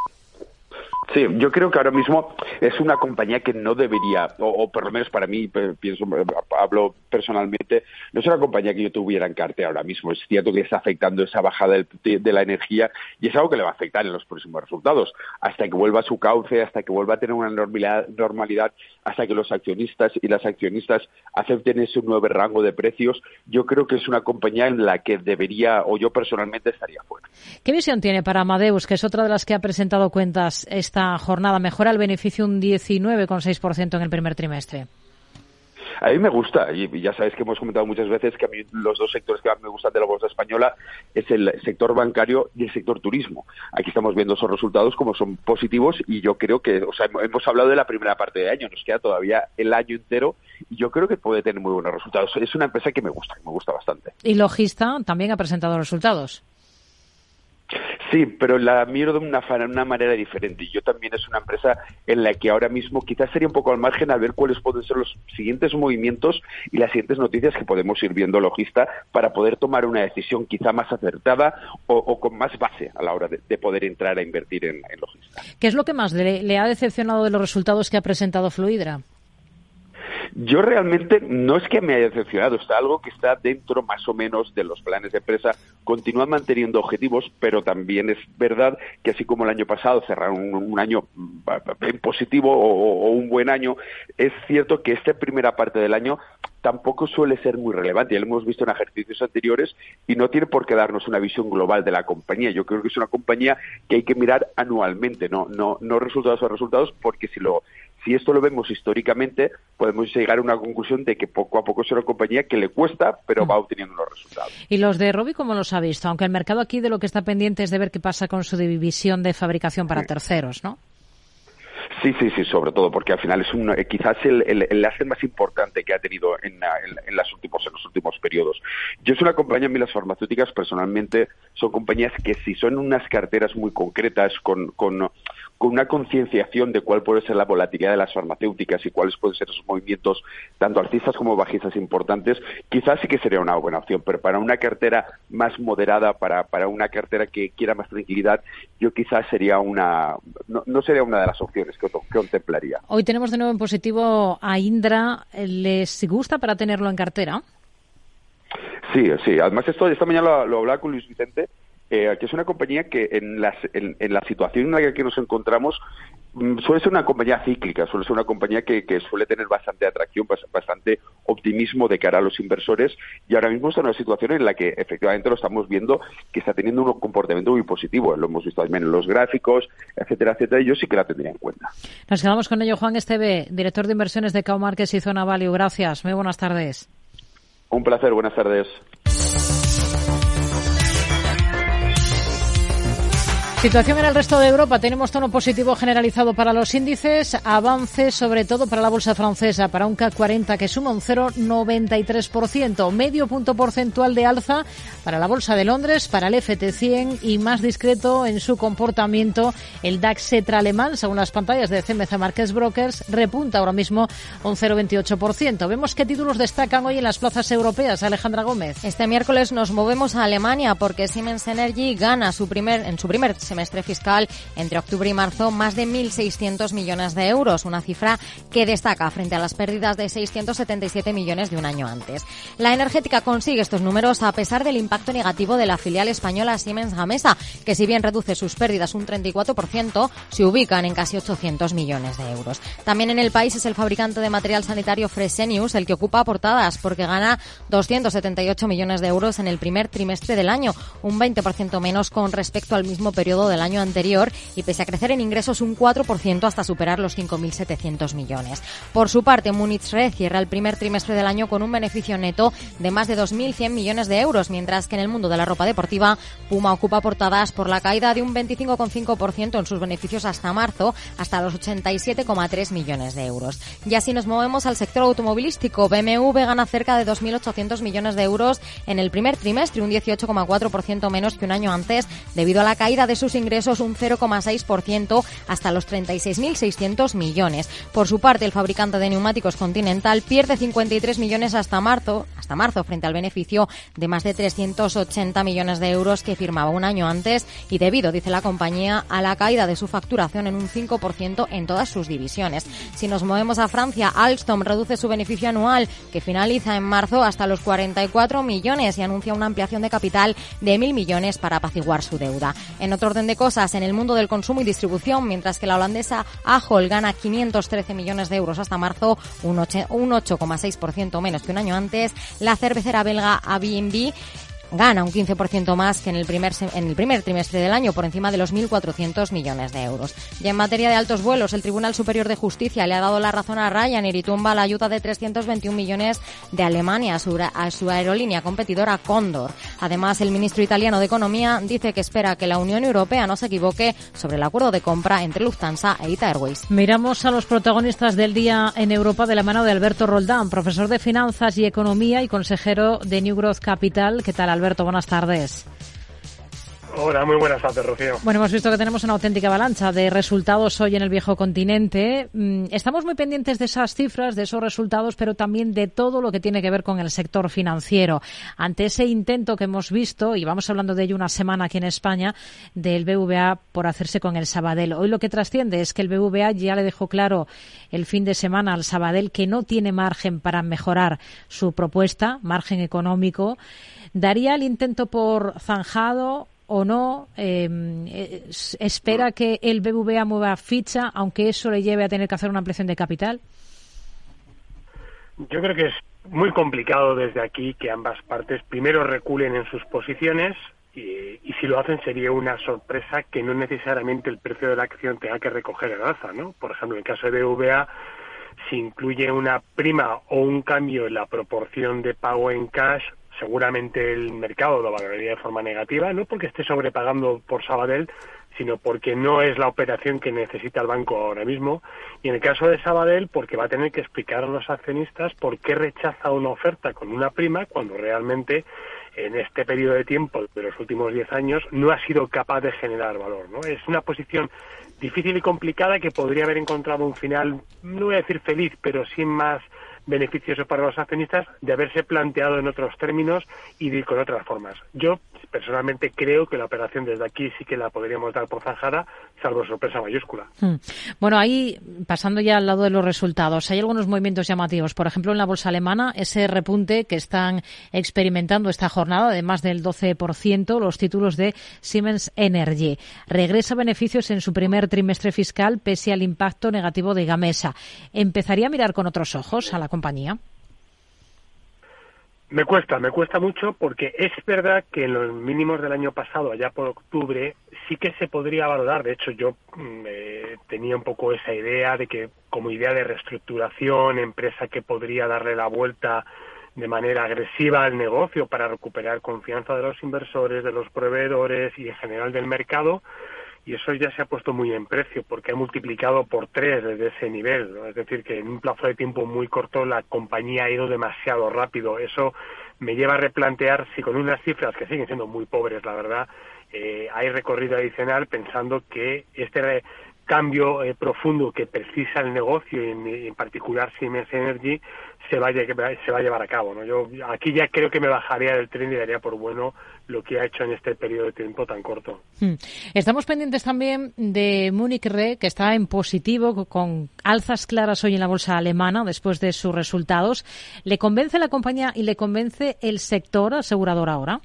Sí, yo creo que ahora mismo es una compañía que no debería, o, o por lo menos para mí, pienso, hablo personalmente, no es una compañía que yo tuviera en cartera ahora mismo. Es cierto que está afectando esa bajada de, de, de la energía y es algo que le va a afectar en los próximos resultados. Hasta que vuelva a su cauce, hasta que vuelva a tener una normalidad, normalidad hasta que los accionistas y las accionistas acepten ese nuevo rango de precios, yo creo que es una compañía en la que debería, o yo personalmente estaría fuera. ¿Qué visión tiene para Amadeus, que es otra de las que ha presentado cuentas esta jornada? Mejora el beneficio un diecinueve coma seis por ciento en el primer trimestre. A mí me gusta, y ya sabéis que hemos comentado muchas veces que a mí los dos sectores que más me gustan de la bolsa española es el sector bancario y el sector turismo. Aquí estamos viendo esos resultados como son positivos y yo creo que, o sea, hemos hablado de la primera parte de año, nos queda todavía el año entero y yo creo que puede tener muy buenos resultados. Es una empresa que me gusta, que me gusta bastante. Y Logista también ha presentado resultados. Sí, pero la miro de una, una manera diferente. Yo también es una empresa en la que ahora mismo quizás sería un poco al margen a ver cuáles pueden ser los siguientes movimientos y las siguientes noticias que podemos ir viendo Logista para poder tomar una decisión quizá más acertada o, o con más base a la hora de, de poder entrar a invertir en, en Logista. ¿Qué es lo que más le, le ha decepcionado de los resultados que ha presentado Fluidra? Yo realmente no es que me haya decepcionado, está algo que está dentro más o menos de los planes de empresa, continúan manteniendo objetivos, pero también es verdad que así como el año pasado cerraron un, un año en positivo o, o un buen año, es cierto que esta primera parte del año tampoco suele ser muy relevante. Ya lo hemos visto en ejercicios anteriores y no tiene por qué darnos una visión global de la compañía. Yo creo que es una compañía que hay que mirar anualmente, no, no, no resultados a resultados, porque si lo Si esto lo vemos históricamente, podemos llegar a una conclusión de que poco a poco es una compañía que le cuesta, pero va obteniendo los resultados. ¿Y los de Robi cómo los ha visto? Aunque el mercado aquí de lo que está pendiente es de ver qué pasa con su división de fabricación para sí. terceros, ¿no? Sí, sí, sí, sobre todo, porque al final es un, quizás el, el, el asset más importante que ha tenido en, en, en, las últimos, en los últimos periodos. Yo es una compañía, a mí las farmacéuticas personalmente son compañías que si son unas carteras muy concretas, con, con, con una concienciación de cuál puede ser la volatilidad de las farmacéuticas y cuáles pueden ser esos movimientos, tanto alcistas como bajistas importantes, quizás sí que sería una buena opción, pero para una cartera más moderada, para, para una cartera que quiera más tranquilidad, yo quizás sería una, no, no sería una de las opciones que, que contemplaría. Hoy tenemos de nuevo en positivo a Indra. ¿Les gusta para tenerlo en cartera? Sí, sí. Además, esto esta mañana lo, lo hablaba con Luis Vicente, eh, que es una compañía que en, las, en, en la situación en la que nos encontramos mm, suele ser una compañía cíclica, suele ser una compañía que, que suele tener bastante atracción, bastante optimismo de cara a los inversores, y ahora mismo está en una situación en la que efectivamente lo estamos viendo que está teniendo un comportamiento muy positivo. Lo hemos visto también en los gráficos, etcétera, etcétera, y yo sí que la tendría en cuenta. Nos quedamos con ello. Juan Esteve, director de inversiones de Cow Markets y Zona Value. Gracias. Muy buenas tardes. Un placer. Buenas tardes. Situación en el resto de Europa. Tenemos tono positivo generalizado para los índices, avance sobre todo para la bolsa francesa, para un C A C cuarenta que suma un cero coma noventa y tres por ciento, medio punto porcentual de alza para la bolsa de Londres, para el F T cien y más discreto en su comportamiento el DAX Xetra alemán, según las pantallas de C M C Markets Brokers, repunta ahora mismo un cero coma veintiocho por ciento. Vemos qué títulos destacan hoy en las plazas europeas. Alejandra Gómez. Este miércoles nos movemos a Alemania porque Siemens Energy gana su primer en su primer semestre fiscal entre octubre y marzo más de mil seiscientos millones de euros, una cifra que destaca frente a las pérdidas de seiscientos setenta y siete millones de un año antes. La energética consigue estos números a pesar del impacto negativo de la filial española Siemens Gamesa, que si bien reduce sus pérdidas un treinta y cuatro por ciento, se ubican en casi ochocientos millones de euros. También en el país es el fabricante de material sanitario Fresenius el que ocupa portadas porque gana doscientos setenta y ocho millones de euros en el primer trimestre del año, un veinte por ciento menos con respecto al mismo periodo del año anterior y pese a crecer en ingresos un cuatro por ciento hasta superar los cinco mil setecientos millones. Por su parte, Munich Re cierra el primer trimestre del año con un beneficio neto de más de dos mil cien millones de euros, mientras que en el mundo de la ropa deportiva, Puma ocupa portadas por la caída de un veinticinco coma cinco por ciento en sus beneficios hasta marzo, hasta los ochenta y siete coma tres millones de euros. Y así nos movemos al sector automovilístico. B M W gana cerca de dos mil ochocientos millones de euros en el primer trimestre, un dieciocho coma cuatro por ciento menos que un año antes, debido a la caída de sus ingresos un cero coma seis por ciento hasta los treinta y seis mil seiscientos millones. Por su parte, el fabricante de neumáticos Continental pierde cincuenta y tres millones hasta marzo, hasta marzo frente al beneficio de más de trescientos ochenta millones de euros que firmaba un año antes y debido, dice la compañía, a la caída de su facturación en un cinco por ciento en todas sus divisiones. Si nos movemos a Francia, Alstom reduce su beneficio anual que finaliza en marzo hasta los cuarenta y cuatro millones y anuncia una ampliación de capital de mil millones para apaciguar su deuda. En otro orden de cosas, en el mundo del consumo y distribución, mientras que la holandesa Ahold gana quinientos trece millones de euros hasta marzo, un ocho coma seis por ciento menos que un año antes, la cervecera belga Airbnb gana un quince por ciento más que en el primer en el primer trimestre del año, por encima de los mil cuatrocientos millones de euros. Y en materia de altos vuelos, el Tribunal Superior de Justicia le ha dado la razón a Ryanair y tumba la ayuda de trescientos veintiún millones de Alemania a su, a su aerolínea competidora Condor. Además, el ministro italiano de Economía dice que espera que la Unión Europea no se equivoque sobre el acuerdo de compra entre Lufthansa e Ita Airways. Miramos a los protagonistas del día en Europa de la mano de Alberto Roldán, profesor de Finanzas y Economía y consejero de New Growth Capital. ¿Qué tal, Alberto? Buenas tardes. Hola, muy buenas tardes, Rocío. Bueno, hemos visto que tenemos una auténtica avalancha de resultados hoy en el viejo continente. Estamos muy pendientes de esas cifras, de esos resultados, pero también de todo lo que tiene que ver con el sector financiero. Ante ese intento que hemos visto, y vamos hablando de ello una semana aquí en España, del B B V A por hacerse con el Sabadell. Hoy lo que trasciende es que el B B V A ya le dejó claro el fin de semana al Sabadell que no tiene margen para mejorar su propuesta, margen económico. ¿Daría el intento por zanjado o no? Eh, ¿Espera que el B B V A mueva ficha, aunque eso le lleve a tener que hacer una ampliación de capital? Yo creo que es muy complicado desde aquí que ambas partes primero reculen en sus posiciones y, y si lo hacen sería una sorpresa que no necesariamente el precio de la acción tenga que recoger el alza, ¿no? Por ejemplo, en el caso de B B V A, si incluye una prima o un cambio en la proporción de pago en cash, seguramente el mercado lo valoraría de forma negativa, no porque esté sobrepagando por Sabadell, sino porque no es la operación que necesita el banco ahora mismo. Y en el caso de Sabadell, porque va a tener que explicar a los accionistas por qué rechaza una oferta con una prima cuando realmente en este periodo de tiempo de los últimos diez años no ha sido capaz de generar valor, ¿no? Es una posición difícil y complicada que podría haber encontrado un final, no voy a decir feliz, pero sí más beneficioso para los accionistas de haberse planteado en otros términos y de ir con otras formas. Yo personalmente creo que la operación desde aquí sí que la podríamos dar por zanjada, salvo sorpresa mayúscula. Hmm. Bueno, ahí, pasando ya al lado de los resultados, hay algunos movimientos llamativos. Por ejemplo, en la bolsa alemana, ese repunte que están experimentando esta jornada de más del doce por ciento, los títulos de Siemens Energy. Regresa beneficios en su primer trimestre fiscal pese al impacto negativo de Gamesa. ¿Empezaría a mirar con otros ojos a la compañía? Me cuesta, me cuesta mucho porque es verdad que en los mínimos del año pasado, allá por octubre, sí que se podría valorar. De hecho, yo eh, tenía un poco esa idea de que como idea de reestructuración, empresa que podría darle la vuelta de manera agresiva al negocio para recuperar confianza de los inversores, de los proveedores y en general del mercado, y eso ya se ha puesto muy en precio porque ha multiplicado por tres desde ese nivel, ¿no? Es decir, que en un plazo de tiempo muy corto la compañía ha ido demasiado rápido. Eso me lleva a replantear si con unas cifras que siguen siendo muy pobres, la verdad, eh, hay recorrido adicional, pensando que este re- cambio eh, profundo que precisa el negocio y en, en particular Siemens Energy se va, a, se va a llevar a cabo, ¿no? Yo aquí ya creo que me bajaría del tren y daría por bueno lo que ha hecho en este periodo de tiempo tan corto. Hmm. Estamos pendientes también de Munich Re, que está en positivo con alzas claras hoy en la bolsa alemana después de sus resultados. ¿Le convence la compañía y le convence el sector asegurador ahora?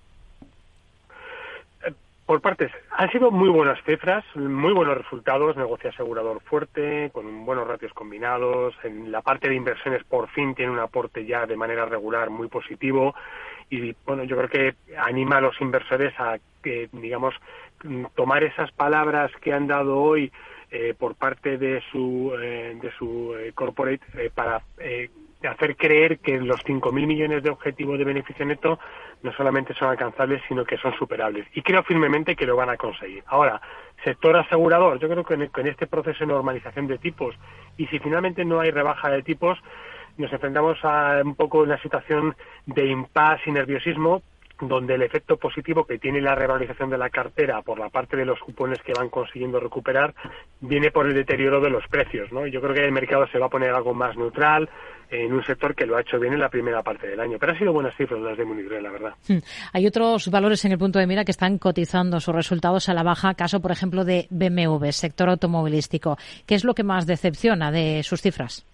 Por partes, han sido muy buenas cifras, muy buenos resultados, negocio asegurador fuerte, con buenos ratios combinados. En la parte de inversiones por fin tiene un aporte ya de manera regular muy positivo y bueno, yo creo que anima a los inversores a que, digamos, tomar esas palabras que han dado hoy eh, por parte de su eh, de su eh, corporate eh, para eh, hacer creer que los cinco mil millones de objetivo de beneficio neto no solamente son alcanzables, sino que son superables. Y creo firmemente que lo van a conseguir. Ahora, sector asegurador, yo creo que en, en este proceso de normalización de tipos, y si finalmente no hay rebaja de tipos, nos enfrentamos a un poco una situación de impasse y nerviosismo, donde el efecto positivo que tiene la revalorización de la cartera por la parte de los cupones que van consiguiendo recuperar viene por el deterioro de los precios, ¿no? Yo creo que el mercado se va a poner algo más neutral en un sector que lo ha hecho bien en la primera parte del año. Pero han sido buenas cifras las de Munich Re, la verdad. Hmm. Hay otros valores en el punto de mira que están cotizando sus resultados a la baja, caso, por ejemplo, de B M W, sector automovilístico. ¿Qué es lo que más decepciona de sus cifras?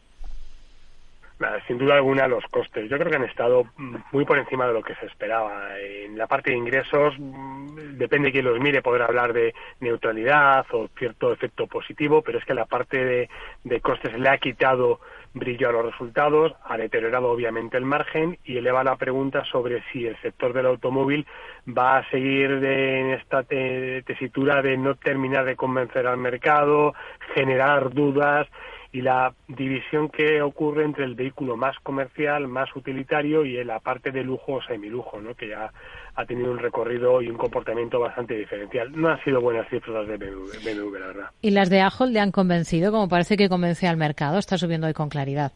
Sin duda alguna los costes. Yo creo que han estado muy por encima de lo que se esperaba. En la parte de ingresos, depende de quién los mire, podrá hablar de neutralidad o cierto efecto positivo, pero es que la parte de, de costes le ha quitado brillo a los resultados, ha deteriorado obviamente el margen y eleva la pregunta sobre si el sector del automóvil va a seguir de, en esta te, tesitura de no terminar de convencer al mercado, generar dudas, y la división que ocurre entre el vehículo más comercial, más utilitario y la parte de lujo o semilujo, ¿no? Que ya ha tenido un recorrido y un comportamiento bastante diferencial. No han sido buenas cifras las de B M W, la verdad. ¿Y las de Ahold le han convencido, como parece que convence al mercado? Está subiendo hoy con claridad.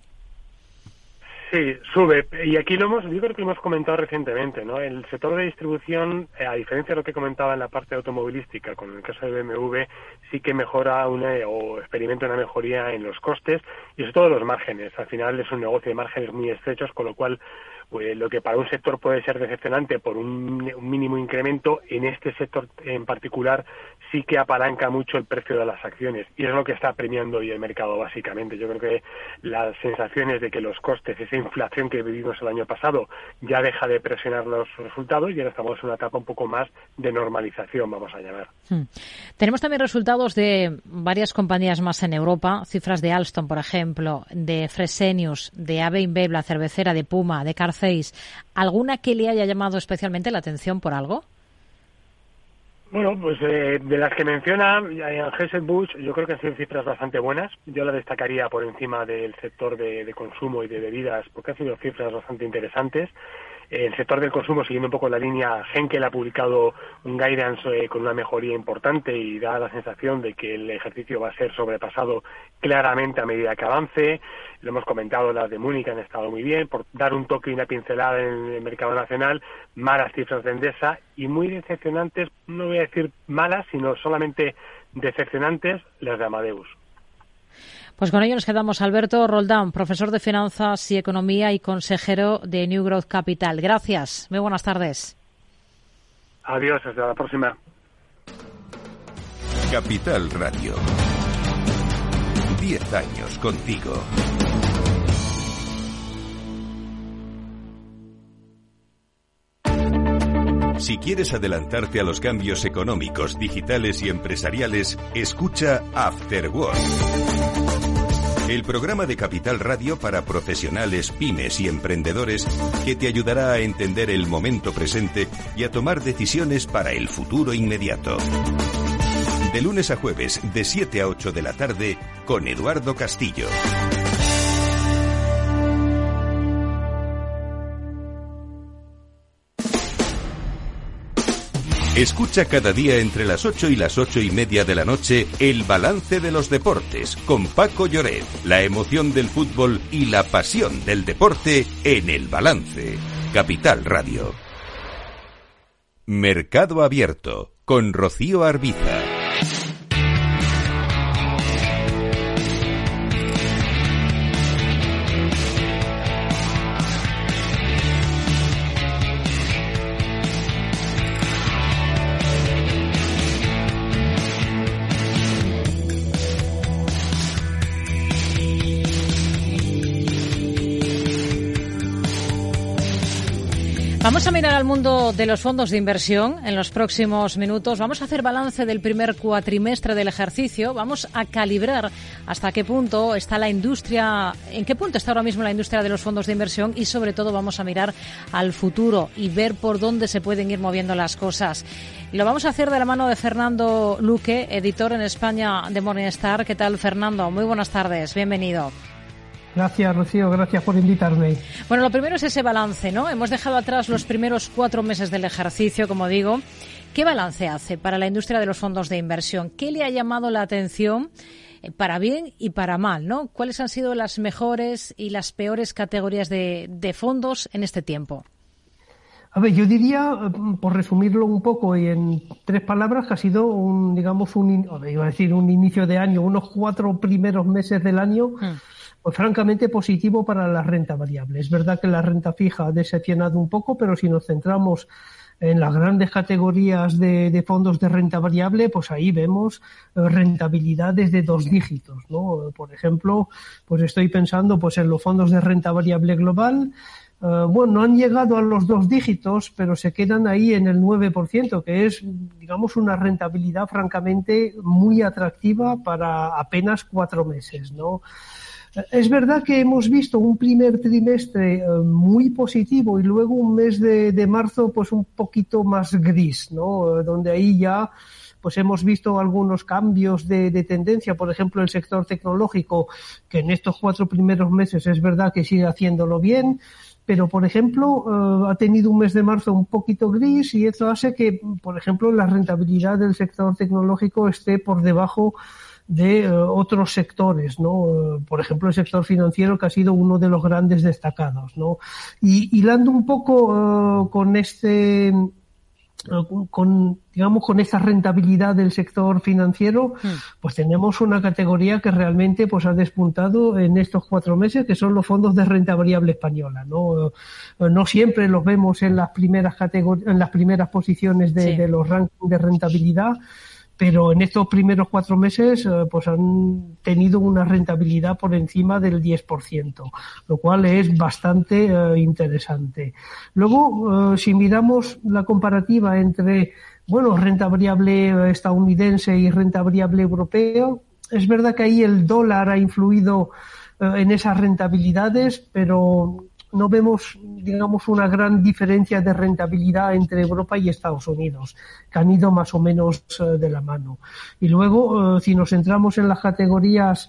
Sí, sube. Y aquí lo hemos, yo creo que lo hemos comentado recientemente, ¿no? El sector de distribución, eh, a diferencia de lo que comentaba en la parte automovilística, con el caso de B M W, sí que mejora una, o experimenta una mejoría en los costes y sobre todo los márgenes. Al final es un negocio de márgenes muy estrechos, con lo cual pues, lo que para un sector puede ser decepcionante por un, un mínimo incremento, en este sector en particular sí que apalanca mucho el precio de las acciones y es lo que está premiando hoy el mercado básicamente. Yo creo que las sensaciones de que los costes, esa inflación que vivimos el año pasado, ya deja de presionar los resultados y ahora estamos en una etapa un poco más de normalización, vamos a llamar. Hmm. Tenemos también resultados de varias compañías más en Europa, cifras de Alstom, por ejemplo, de Fresenius, de A B InBev, la cervecera, de Puma, de Carceis. ¿Alguna que le haya llamado especialmente la atención por algo? Bueno, pues eh, de las que menciona Anheuser-Busch, yo creo que han sido cifras bastante buenas. Yo la destacaría por encima del sector de, de consumo y de bebidas, porque han sido cifras bastante interesantes. El sector del consumo, siguiendo un poco la línea, Henkel ha publicado un guidance eh, con una mejoría importante y da la sensación de que el ejercicio va a ser sobrepasado claramente a medida que avance. Lo hemos comentado, las de Múnich han estado muy bien. Por dar un toque y una pincelada en el mercado nacional, malas cifras de Endesa y muy decepcionantes, no voy a decir malas, sino solamente decepcionantes, las de Amadeus. Pues con ello nos quedamos. Alberto Roldán, profesor de Finanzas y Economía y consejero de New Growth Capital. Gracias. Muy buenas tardes. Adiós, hasta la próxima. Capital Radio. Diez años contigo. Si quieres adelantarte a los cambios económicos, digitales y empresariales, escucha After Work. El programa de Capital Radio para profesionales, pymes y emprendedores que te ayudará a entender el momento presente y a tomar decisiones para el futuro inmediato. De lunes a jueves, de siete a ocho de la tarde, con Eduardo Castillo. Escucha cada día entre las ocho y las ocho y media de la noche el balance de los deportes con Paco Lloret, la emoción del fútbol y la pasión del deporte en El Balance. Capital Radio. Mercado Abierto con Rocío Arbiza. Vamos a mirar al mundo de los fondos de inversión en los próximos minutos. Vamos a hacer balance del primer cuatrimestre del ejercicio. Vamos a calibrar hasta qué punto está la industria, en qué punto está ahora mismo la industria de los fondos de inversión y, sobre todo, vamos a mirar al futuro y ver por dónde se pueden ir moviendo las cosas. Lo vamos a hacer de la mano de Fernando Luque, editor en España de Morningstar. ¿Qué tal, Fernando? Muy buenas tardes. Bienvenido. Gracias, Rocío, gracias por invitarme. Bueno, lo primero es ese balance, ¿no? Hemos dejado atrás los primeros cuatro meses del ejercicio, como digo. ¿Qué balance hace para la industria de los fondos de inversión? ¿Qué le ha llamado la atención para bien y para mal, ¿no? ¿Cuáles han sido las mejores y las peores categorías de, de fondos en este tiempo? A ver, yo diría, por resumirlo un poco y en tres palabras, que ha sido un, digamos, un, iba a decir un inicio de año, unos cuatro primeros meses del año, hmm. pues francamente positivo para la renta variable. Es verdad que la renta fija ha decepcionado un poco, pero si nos centramos en las grandes categorías de, de fondos de renta variable, pues ahí vemos rentabilidades de dos dígitos, ¿no? Por ejemplo, pues estoy pensando pues en los fondos de renta variable global. Uh, bueno, no han llegado a los dos dígitos, pero se quedan ahí en el nueve por ciento, que es, digamos, una rentabilidad francamente muy atractiva para apenas cuatro meses, ¿no? Es verdad que hemos visto un primer trimestre uh, muy positivo y luego un mes de, de marzo pues un poquito más gris, ¿no? Uh, donde ahí ya pues hemos visto algunos cambios de, de tendencia, por ejemplo, el sector tecnológico, que en estos cuatro primeros meses es verdad que sigue haciéndolo bien, pero, por ejemplo, uh, ha tenido un mes de marzo un poquito gris y eso hace que, por ejemplo, la rentabilidad del sector tecnológico esté por debajo de uh, otros sectores, ¿no? Uh, por ejemplo, el sector financiero, que ha sido uno de los grandes destacados, ¿no? Y hilando un poco uh, con este... con digamos con esa rentabilidad del sector financiero, pues tenemos una categoría que realmente pues ha despuntado en estos cuatro meses, que son los fondos de renta variable española, no no siempre los vemos en las primeras categorías, en las primeras posiciones de, sí. de los rankings de rentabilidad, pero en estos primeros cuatro meses pues han tenido una rentabilidad por encima del diez por ciento, lo cual es bastante uh, interesante. Luego, uh, si miramos la comparativa entre, bueno, renta variable estadounidense y renta variable europea, es verdad que ahí el dólar ha influido uh, en esas rentabilidades, pero no vemos, digamos, una gran diferencia de rentabilidad entre Europa y Estados Unidos, que han ido más o menos uh, de la mano. Y luego, uh, si nos centramos en las categorías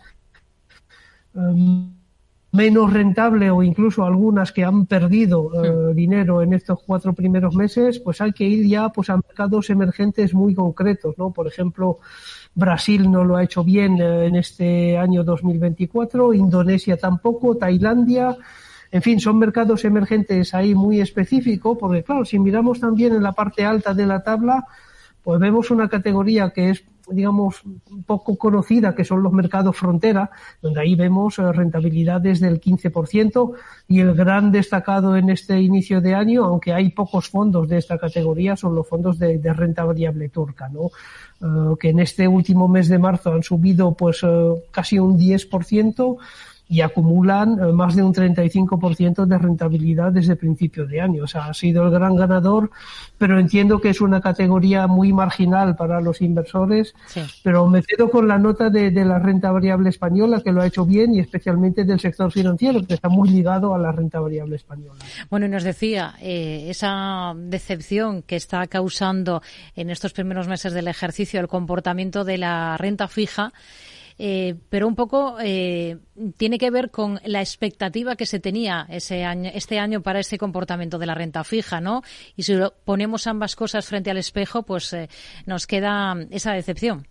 um, menos rentable o incluso algunas que han perdido uh, sí. dinero en estos cuatro primeros meses, pues hay que ir ya pues a mercados emergentes muy concretos, ¿no? Por ejemplo, Brasil no lo ha hecho bien uh, en este año dos mil veinticuatro, Indonesia tampoco, Tailandia. En fin, son mercados emergentes ahí muy específicos, porque claro, si miramos también en la parte alta de la tabla, pues vemos una categoría que es, digamos, poco conocida, que son los mercados frontera, donde ahí vemos rentabilidades del quince por ciento, y el gran destacado en este inicio de año, aunque hay pocos fondos de esta categoría, son los fondos de, de renta variable turca, ¿no? Uh, que en este último mes de marzo han subido pues uh, casi un diez por ciento, y acumulan eh, más de un treinta y cinco por ciento de rentabilidad desde principio de año. O sea, ha sido el gran ganador, pero entiendo que es una categoría muy marginal para los inversores. Sí. Pero me quedo con la nota de, de la renta variable española, que lo ha hecho bien, y especialmente del sector financiero, que está muy ligado a la renta variable española. Bueno, y nos decía, eh, esa decepción que está causando en estos primeros meses del ejercicio el comportamiento de la renta fija. eh, pero un poco eh, tiene que ver con la expectativa que se tenía ese año, este año para ese comportamiento de la renta fija, ¿no? Y si lo ponemos ambas cosas frente al espejo, pues eh, nos queda esa decepción.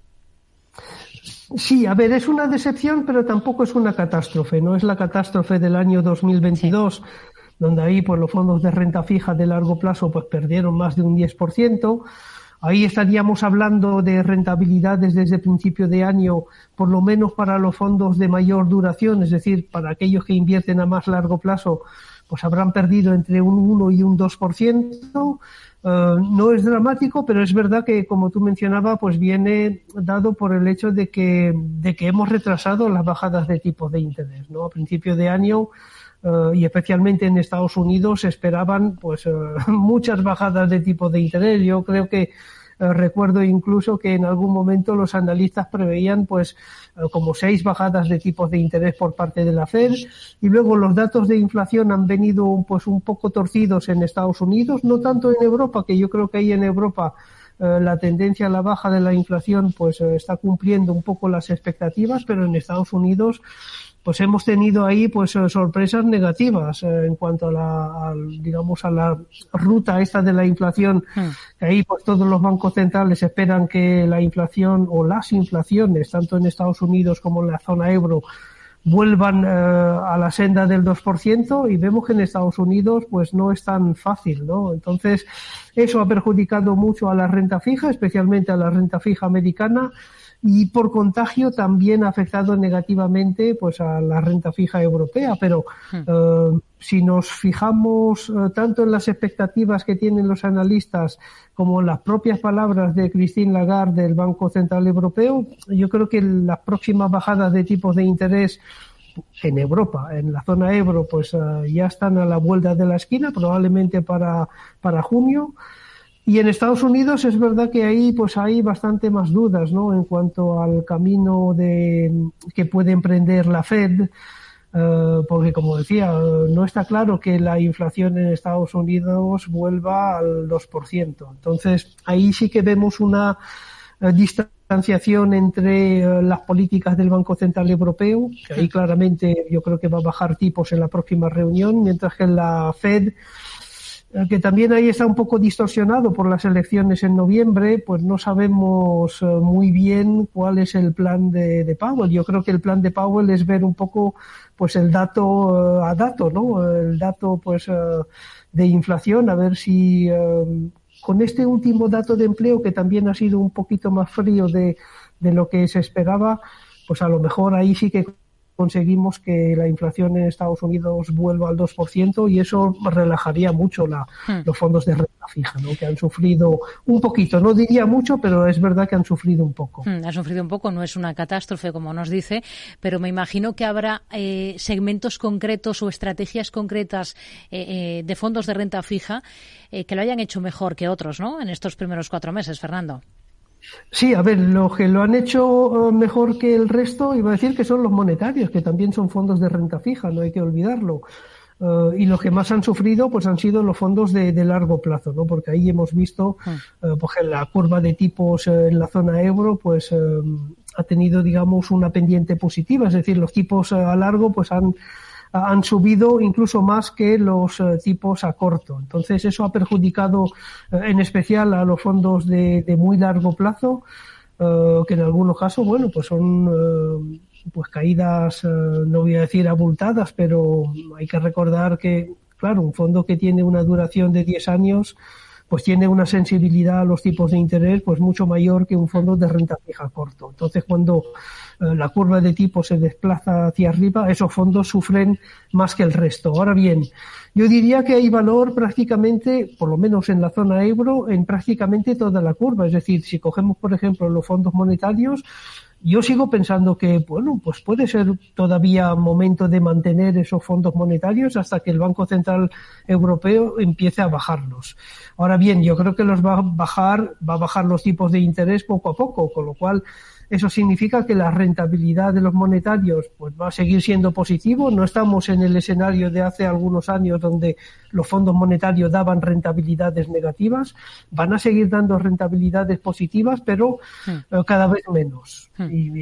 Sí, a ver, es una decepción, pero tampoco es una catástrofe. No es la catástrofe del año dos mil veintidós, sí, donde ahí pues los fondos de renta fija de largo plazo pues perdieron más de un diez por ciento. Ahí estaríamos hablando de rentabilidades desde principio de año, por lo menos para los fondos de mayor duración, es decir, para aquellos que invierten a más largo plazo, pues habrán perdido entre un uno y un dos por ciento. Uh, no es dramático, pero es verdad que, como tú mencionabas, pues viene dado por el hecho de que, de que hemos retrasado las bajadas de tipos de interés, ¿no? A principio de año, uh, y especialmente en Estados Unidos, se esperaban pues uh, muchas bajadas de tipos de interés. Yo creo que uh, recuerdo incluso que en algún momento los analistas preveían pues uh, como seis bajadas de tipos de interés por parte de la Fed, y luego los datos de inflación han venido pues un poco torcidos en Estados Unidos, no tanto en Europa, que yo creo que ahí en Europa uh, la tendencia a la baja de la inflación pues uh, está cumpliendo un poco las expectativas, pero en Estados Unidos pues hemos tenido ahí pues sorpresas negativas eh, en cuanto a la, a, digamos, a la ruta esta de la inflación. Mm. Que ahí pues todos los bancos centrales esperan que la inflación o las inflaciones, tanto en Estados Unidos como en la zona euro, vuelvan eh, a la senda del dos por ciento, y vemos que en Estados Unidos pues no es tan fácil, ¿no? Entonces, eso ha perjudicado mucho a la renta fija, especialmente a la renta fija americana, y por contagio también ha afectado negativamente pues a la renta fija europea. Pero hmm. eh, si nos fijamos eh, tanto en las expectativas que tienen los analistas como en las propias palabras de Christine Lagarde del Banco Central Europeo, yo creo que las próximas bajadas de tipos de interés en Europa, en la zona euro, pues eh, ya están a la vuelta de la esquina, probablemente para, para junio. Y en Estados Unidos es verdad que ahí pues hay bastante más dudas, ¿no? En cuanto al camino de que puede emprender la Fed, eh, porque como decía, no está claro que la inflación en Estados Unidos vuelva al dos por ciento. Entonces ahí sí que vemos una eh, distanciación entre eh, las políticas del Banco Central Europeo, que ahí claramente yo creo que va a bajar tipos en la próxima reunión, mientras que en la Fed, que también ahí está un poco distorsionado por las elecciones en noviembre, pues no sabemos muy bien cuál es el plan de, de Powell. Yo creo que el plan de Powell es ver un poco pues el dato uh, a dato, ¿no? El dato pues uh, de inflación, a ver si uh, con este último dato de empleo, que también ha sido un poquito más frío de, de lo que se esperaba, pues a lo mejor ahí sí que conseguimos que la inflación en Estados Unidos vuelva al dos por ciento, y eso relajaría mucho la, hmm. los fondos de renta fija, ¿no? Que han sufrido un poquito, no diría mucho, pero es verdad que han sufrido un poco. Hmm, han sufrido un poco, no es una catástrofe como nos dice, pero me imagino que habrá eh, segmentos concretos o estrategias concretas eh, eh, de fondos de renta fija eh, que lo hayan hecho mejor que otros, ¿no? En estos primeros cuatro meses, Fernando. Sí, a ver, lo que lo han hecho mejor que el resto, iba a decir que son los monetarios, que también son fondos de renta fija, no hay que olvidarlo. Uh, y los que más han sufrido pues han sido los fondos de, de largo plazo, ¿no? Porque ahí hemos visto uh, pues en la curva de tipos uh, en la zona euro pues uh, ha tenido, digamos, una pendiente positiva, es decir, los tipos uh, a largo pues han han subido incluso más que los uh, tipos a corto. Entonces eso ha perjudicado uh, en especial a los fondos de, de muy largo plazo, uh, que en algunos casos, bueno, pues son uh, pues caídas, uh, no voy a decir abultadas, pero hay que recordar que, claro, un fondo que tiene una duración de diez años pues tiene una sensibilidad a los tipos de interés pues mucho mayor que un fondo de renta fija corto. Entonces, cuando eh, la curva de tipo se desplaza hacia arriba, esos fondos sufren más que el resto. Ahora bien, yo diría que hay valor prácticamente, por lo menos en la zona euro, en prácticamente toda la curva. Es decir, si cogemos, por ejemplo, los fondos monetarios, yo sigo pensando que, bueno, pues puede ser todavía momento de mantener esos fondos monetarios hasta que el Banco Central Europeo empiece a bajarlos. Ahora bien, yo creo que los va a bajar, va a bajar los tipos de interés poco a poco, con lo cual eso significa que la rentabilidad de los monetarios pues va a seguir siendo positivo. No estamos en el escenario de hace algunos años donde los fondos monetarios daban rentabilidades negativas. Van a seguir dando rentabilidades positivas, pero hmm. eh, cada vez menos. Hmm. Y eh,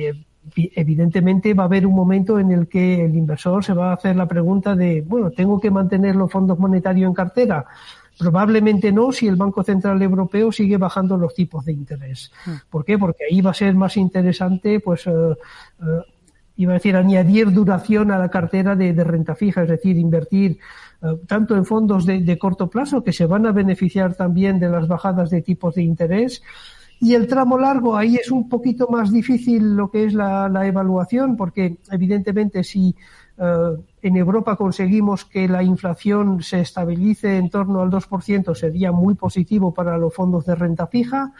evidentemente va a haber un momento en el que el inversor se va a hacer la pregunta de, bueno, ¿tengo que mantener los fondos monetarios en cartera? Probablemente no, si el Banco Central Europeo sigue bajando los tipos de interés. ¿Por qué? Porque ahí va a ser más interesante, pues, eh, eh, iba a decir, añadir duración a la cartera de, de renta fija, es decir, invertir eh, tanto en fondos de, de corto plazo, que se van a beneficiar también de las bajadas de tipos de interés, y el tramo largo, ahí es un poquito más difícil lo que es la, la evaluación, porque evidentemente si Uh, en Europa conseguimos que la inflación se estabilice en torno al dos por ciento, sería muy positivo para los fondos de renta fija.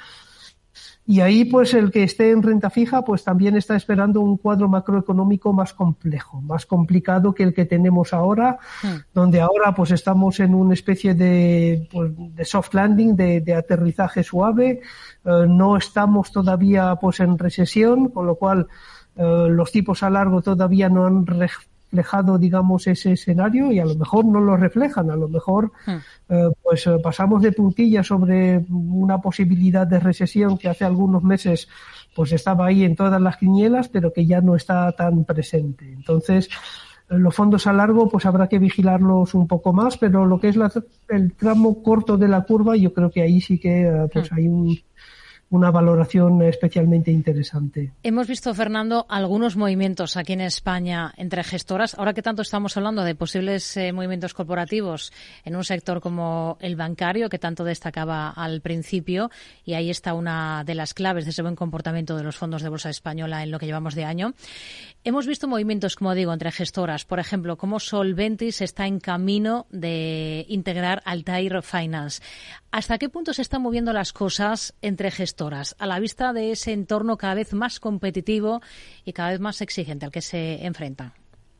Y ahí, pues, el que esté en renta fija, pues también está esperando un cuadro macroeconómico más complejo, más complicado que el que tenemos ahora, sí. Donde ahora, pues, estamos en una especie de, pues, de soft landing, de, de aterrizaje suave. Uh, no estamos todavía, pues, en recesión, con lo cual uh, los tipos a largo todavía no han re- reflejado, digamos, ese escenario, y a lo mejor no lo reflejan, a lo mejor hmm. eh, pues eh, pasamos de puntilla sobre una posibilidad de recesión que hace algunos meses pues estaba ahí en todas las quinielas, pero que ya no está tan presente. Entonces, eh, los fondos a largo pues habrá que vigilarlos un poco más, pero lo que es la, el tramo corto de la curva, yo creo que ahí sí que eh, pues hmm. hay un una valoración especialmente interesante. Hemos visto, Fernando, algunos movimientos aquí en España entre gestoras. Ahora que tanto estamos hablando de posibles eh, movimientos corporativos en un sector como el bancario, que tanto destacaba al principio, y ahí está una de las claves de ese buen comportamiento de los fondos de bolsa española en lo que llevamos de año. Hemos visto movimientos, como digo, entre gestoras. Por ejemplo, como Solventis está en camino de integrar Altair Finance. ¿Hasta qué punto se están moviendo las cosas entre gestoras a la vista de ese entorno cada vez más competitivo y cada vez más exigente al que se enfrenta?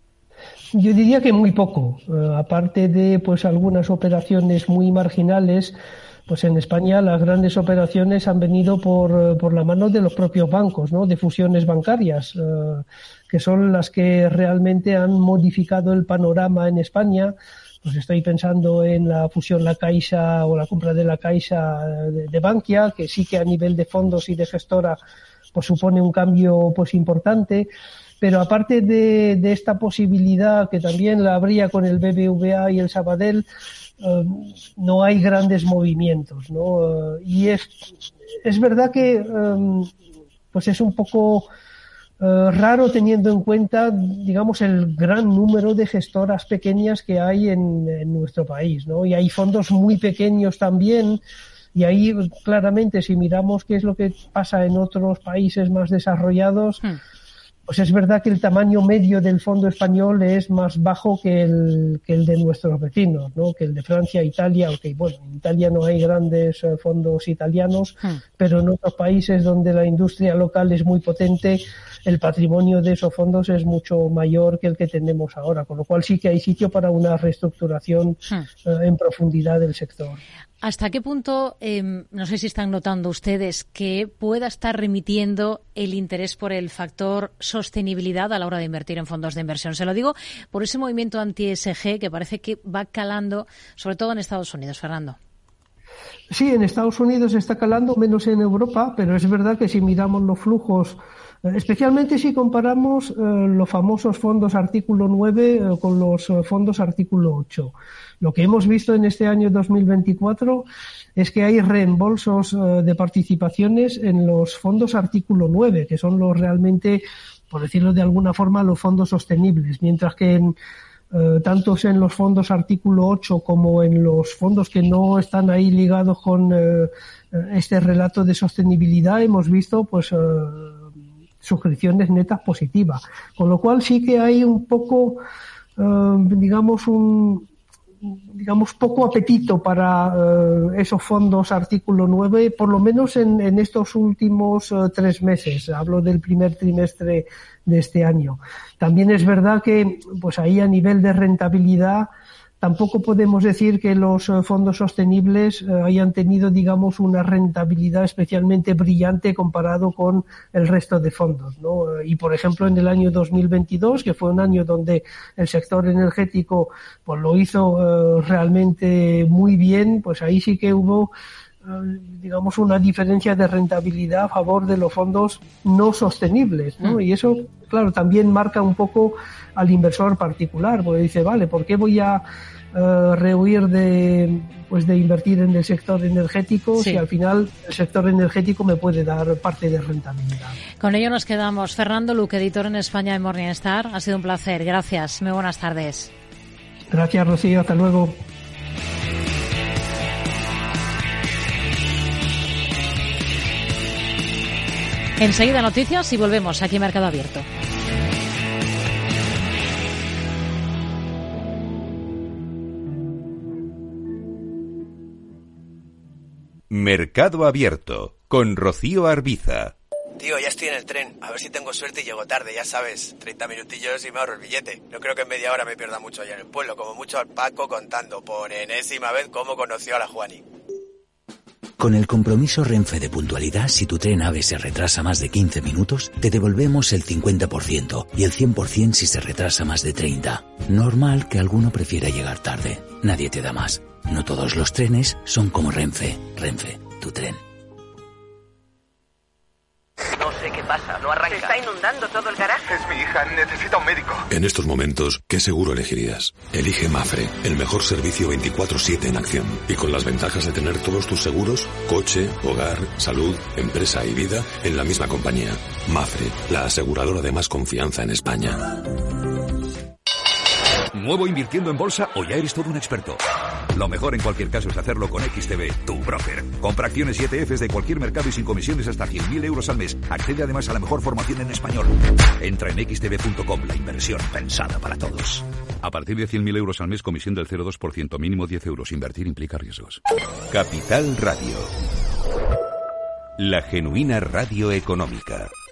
Yo diría que muy poco. Uh, aparte de pues algunas operaciones muy marginales, pues en España las grandes operaciones han venido por, por la mano de los propios bancos, ¿no? De fusiones bancarias, uh, que son las que realmente han modificado el panorama en España. Pues estoy pensando en la fusión La Caixa o la compra de La Caixa de, de Bankia, que sí que a nivel de fondos y de gestora pues supone un cambio pues importante. Pero aparte de, de esta posibilidad, que también la habría con el B B V A y el Sabadell, eh, no hay grandes movimientos, ¿no? Eh, y es, es verdad que eh, pues es un poco Uh, raro teniendo en cuenta, digamos, el gran número de gestoras pequeñas que hay en, en nuestro país, ¿no? Y hay fondos muy pequeños también, y ahí claramente si miramos qué es lo que pasa en otros países más desarrollados, hmm. pues es verdad que el tamaño medio del fondo español es más bajo que el, que el de nuestros vecinos, ¿no? Que el de Francia, Italia, aunque bueno, en Italia no hay grandes uh, fondos italianos, hmm. pero en otros países donde la industria local es muy potente, el patrimonio de esos fondos es mucho mayor que el que tenemos ahora, con lo cual sí que hay sitio para una reestructuración hmm. uh, en profundidad del sector. ¿Hasta qué punto, eh, no sé si están notando ustedes, que pueda estar remitiendo el interés por el factor sostenibilidad a la hora de invertir en fondos de inversión? Se lo digo por ese movimiento anti-E S G que parece que va calando, sobre todo en Estados Unidos, Fernando. Sí, en Estados Unidos está calando, menos en Europa, pero es verdad que si miramos los flujos, especialmente si comparamos eh, los famosos fondos artículo nueve eh, con los eh, fondos artículo ocho. Lo que hemos visto en este año dos mil veinticuatro es que hay reembolsos eh, de participaciones en los fondos artículo nueve, que son los realmente, por decirlo de alguna forma, los fondos sostenibles, mientras que en Uh, tanto en los fondos artículo ocho como en los fondos que no están ahí ligados con uh, este relato de sostenibilidad hemos visto pues uh, suscripciones netas positivas, con lo cual sí que hay un poco uh, digamos un digamos poco apetito para uh, esos fondos artículo nueve, por lo menos en, en estos últimos uh, tres meses. Hablo del primer trimestre de este año. También es verdad que pues ahí a nivel de rentabilidad tampoco podemos decir que los fondos sostenibles eh, hayan tenido, digamos, una rentabilidad especialmente brillante comparado con el resto de fondos, ¿no? Y, por ejemplo, en el año dos mil veintidós, que fue un año donde el sector energético pues lo hizo eh, realmente muy bien, pues ahí sí que hubo digamos, una diferencia de rentabilidad a favor de los fondos no sostenibles, ¿no? Y eso, claro, también marca un poco al inversor particular, porque dice, vale, ¿por qué voy a uh, rehuir de, pues de invertir en el sector energético sí. si al final el sector energético me puede dar parte de rentabilidad? Con ello nos quedamos. Fernando Luque, editor en España de Morningstar. Ha sido un placer. Gracias. Muy buenas tardes. Gracias, Rocío. Hasta luego. Enseguida noticias y volvemos aquí en Mercado Abierto. Mercado Abierto con Rocío Arbiza. Tío, ya estoy en el tren. A ver si tengo suerte y llego tarde, ya sabes. treinta minutillos y me ahorro el billete. No creo que en media hora me pierda mucho allá en el pueblo. Como mucho al Paco contando por enésima vez cómo conoció a la Juani. Con el compromiso Renfe de puntualidad, si tu tren AVE se retrasa más de quince minutos, te devolvemos el cincuenta por ciento y el cien por ciento si se retrasa más de treinta. Normal que alguno prefiera llegar tarde. Nadie te da más. No todos los trenes son como Renfe. Renfe, tu tren. No sé qué pasa, no arranca. Se está inundando todo el garaje. Es mi hija, necesita un médico. En estos momentos, ¿qué seguro elegirías? Elige Mafre, el mejor servicio veinticuatro siete en acción. Y con las ventajas de tener todos tus seguros, coche, hogar, salud, empresa y vida, en la misma compañía. Mafre, la aseguradora de más confianza en España. ¿Nuevo invirtiendo en bolsa o ya eres todo un experto? Lo mejor en cualquier caso es hacerlo con X T B, tu broker. Compra acciones y E T Fs de cualquier mercado y sin comisiones hasta cien mil euros al mes. Accede además a la mejor formación en español. Entra en equis te be punto com, la inversión pensada para todos. A partir de cien mil euros al mes, comisión del cero coma dos por ciento, mínimo diez euros. Invertir implica riesgos. Capital Radio. La genuina radio económica.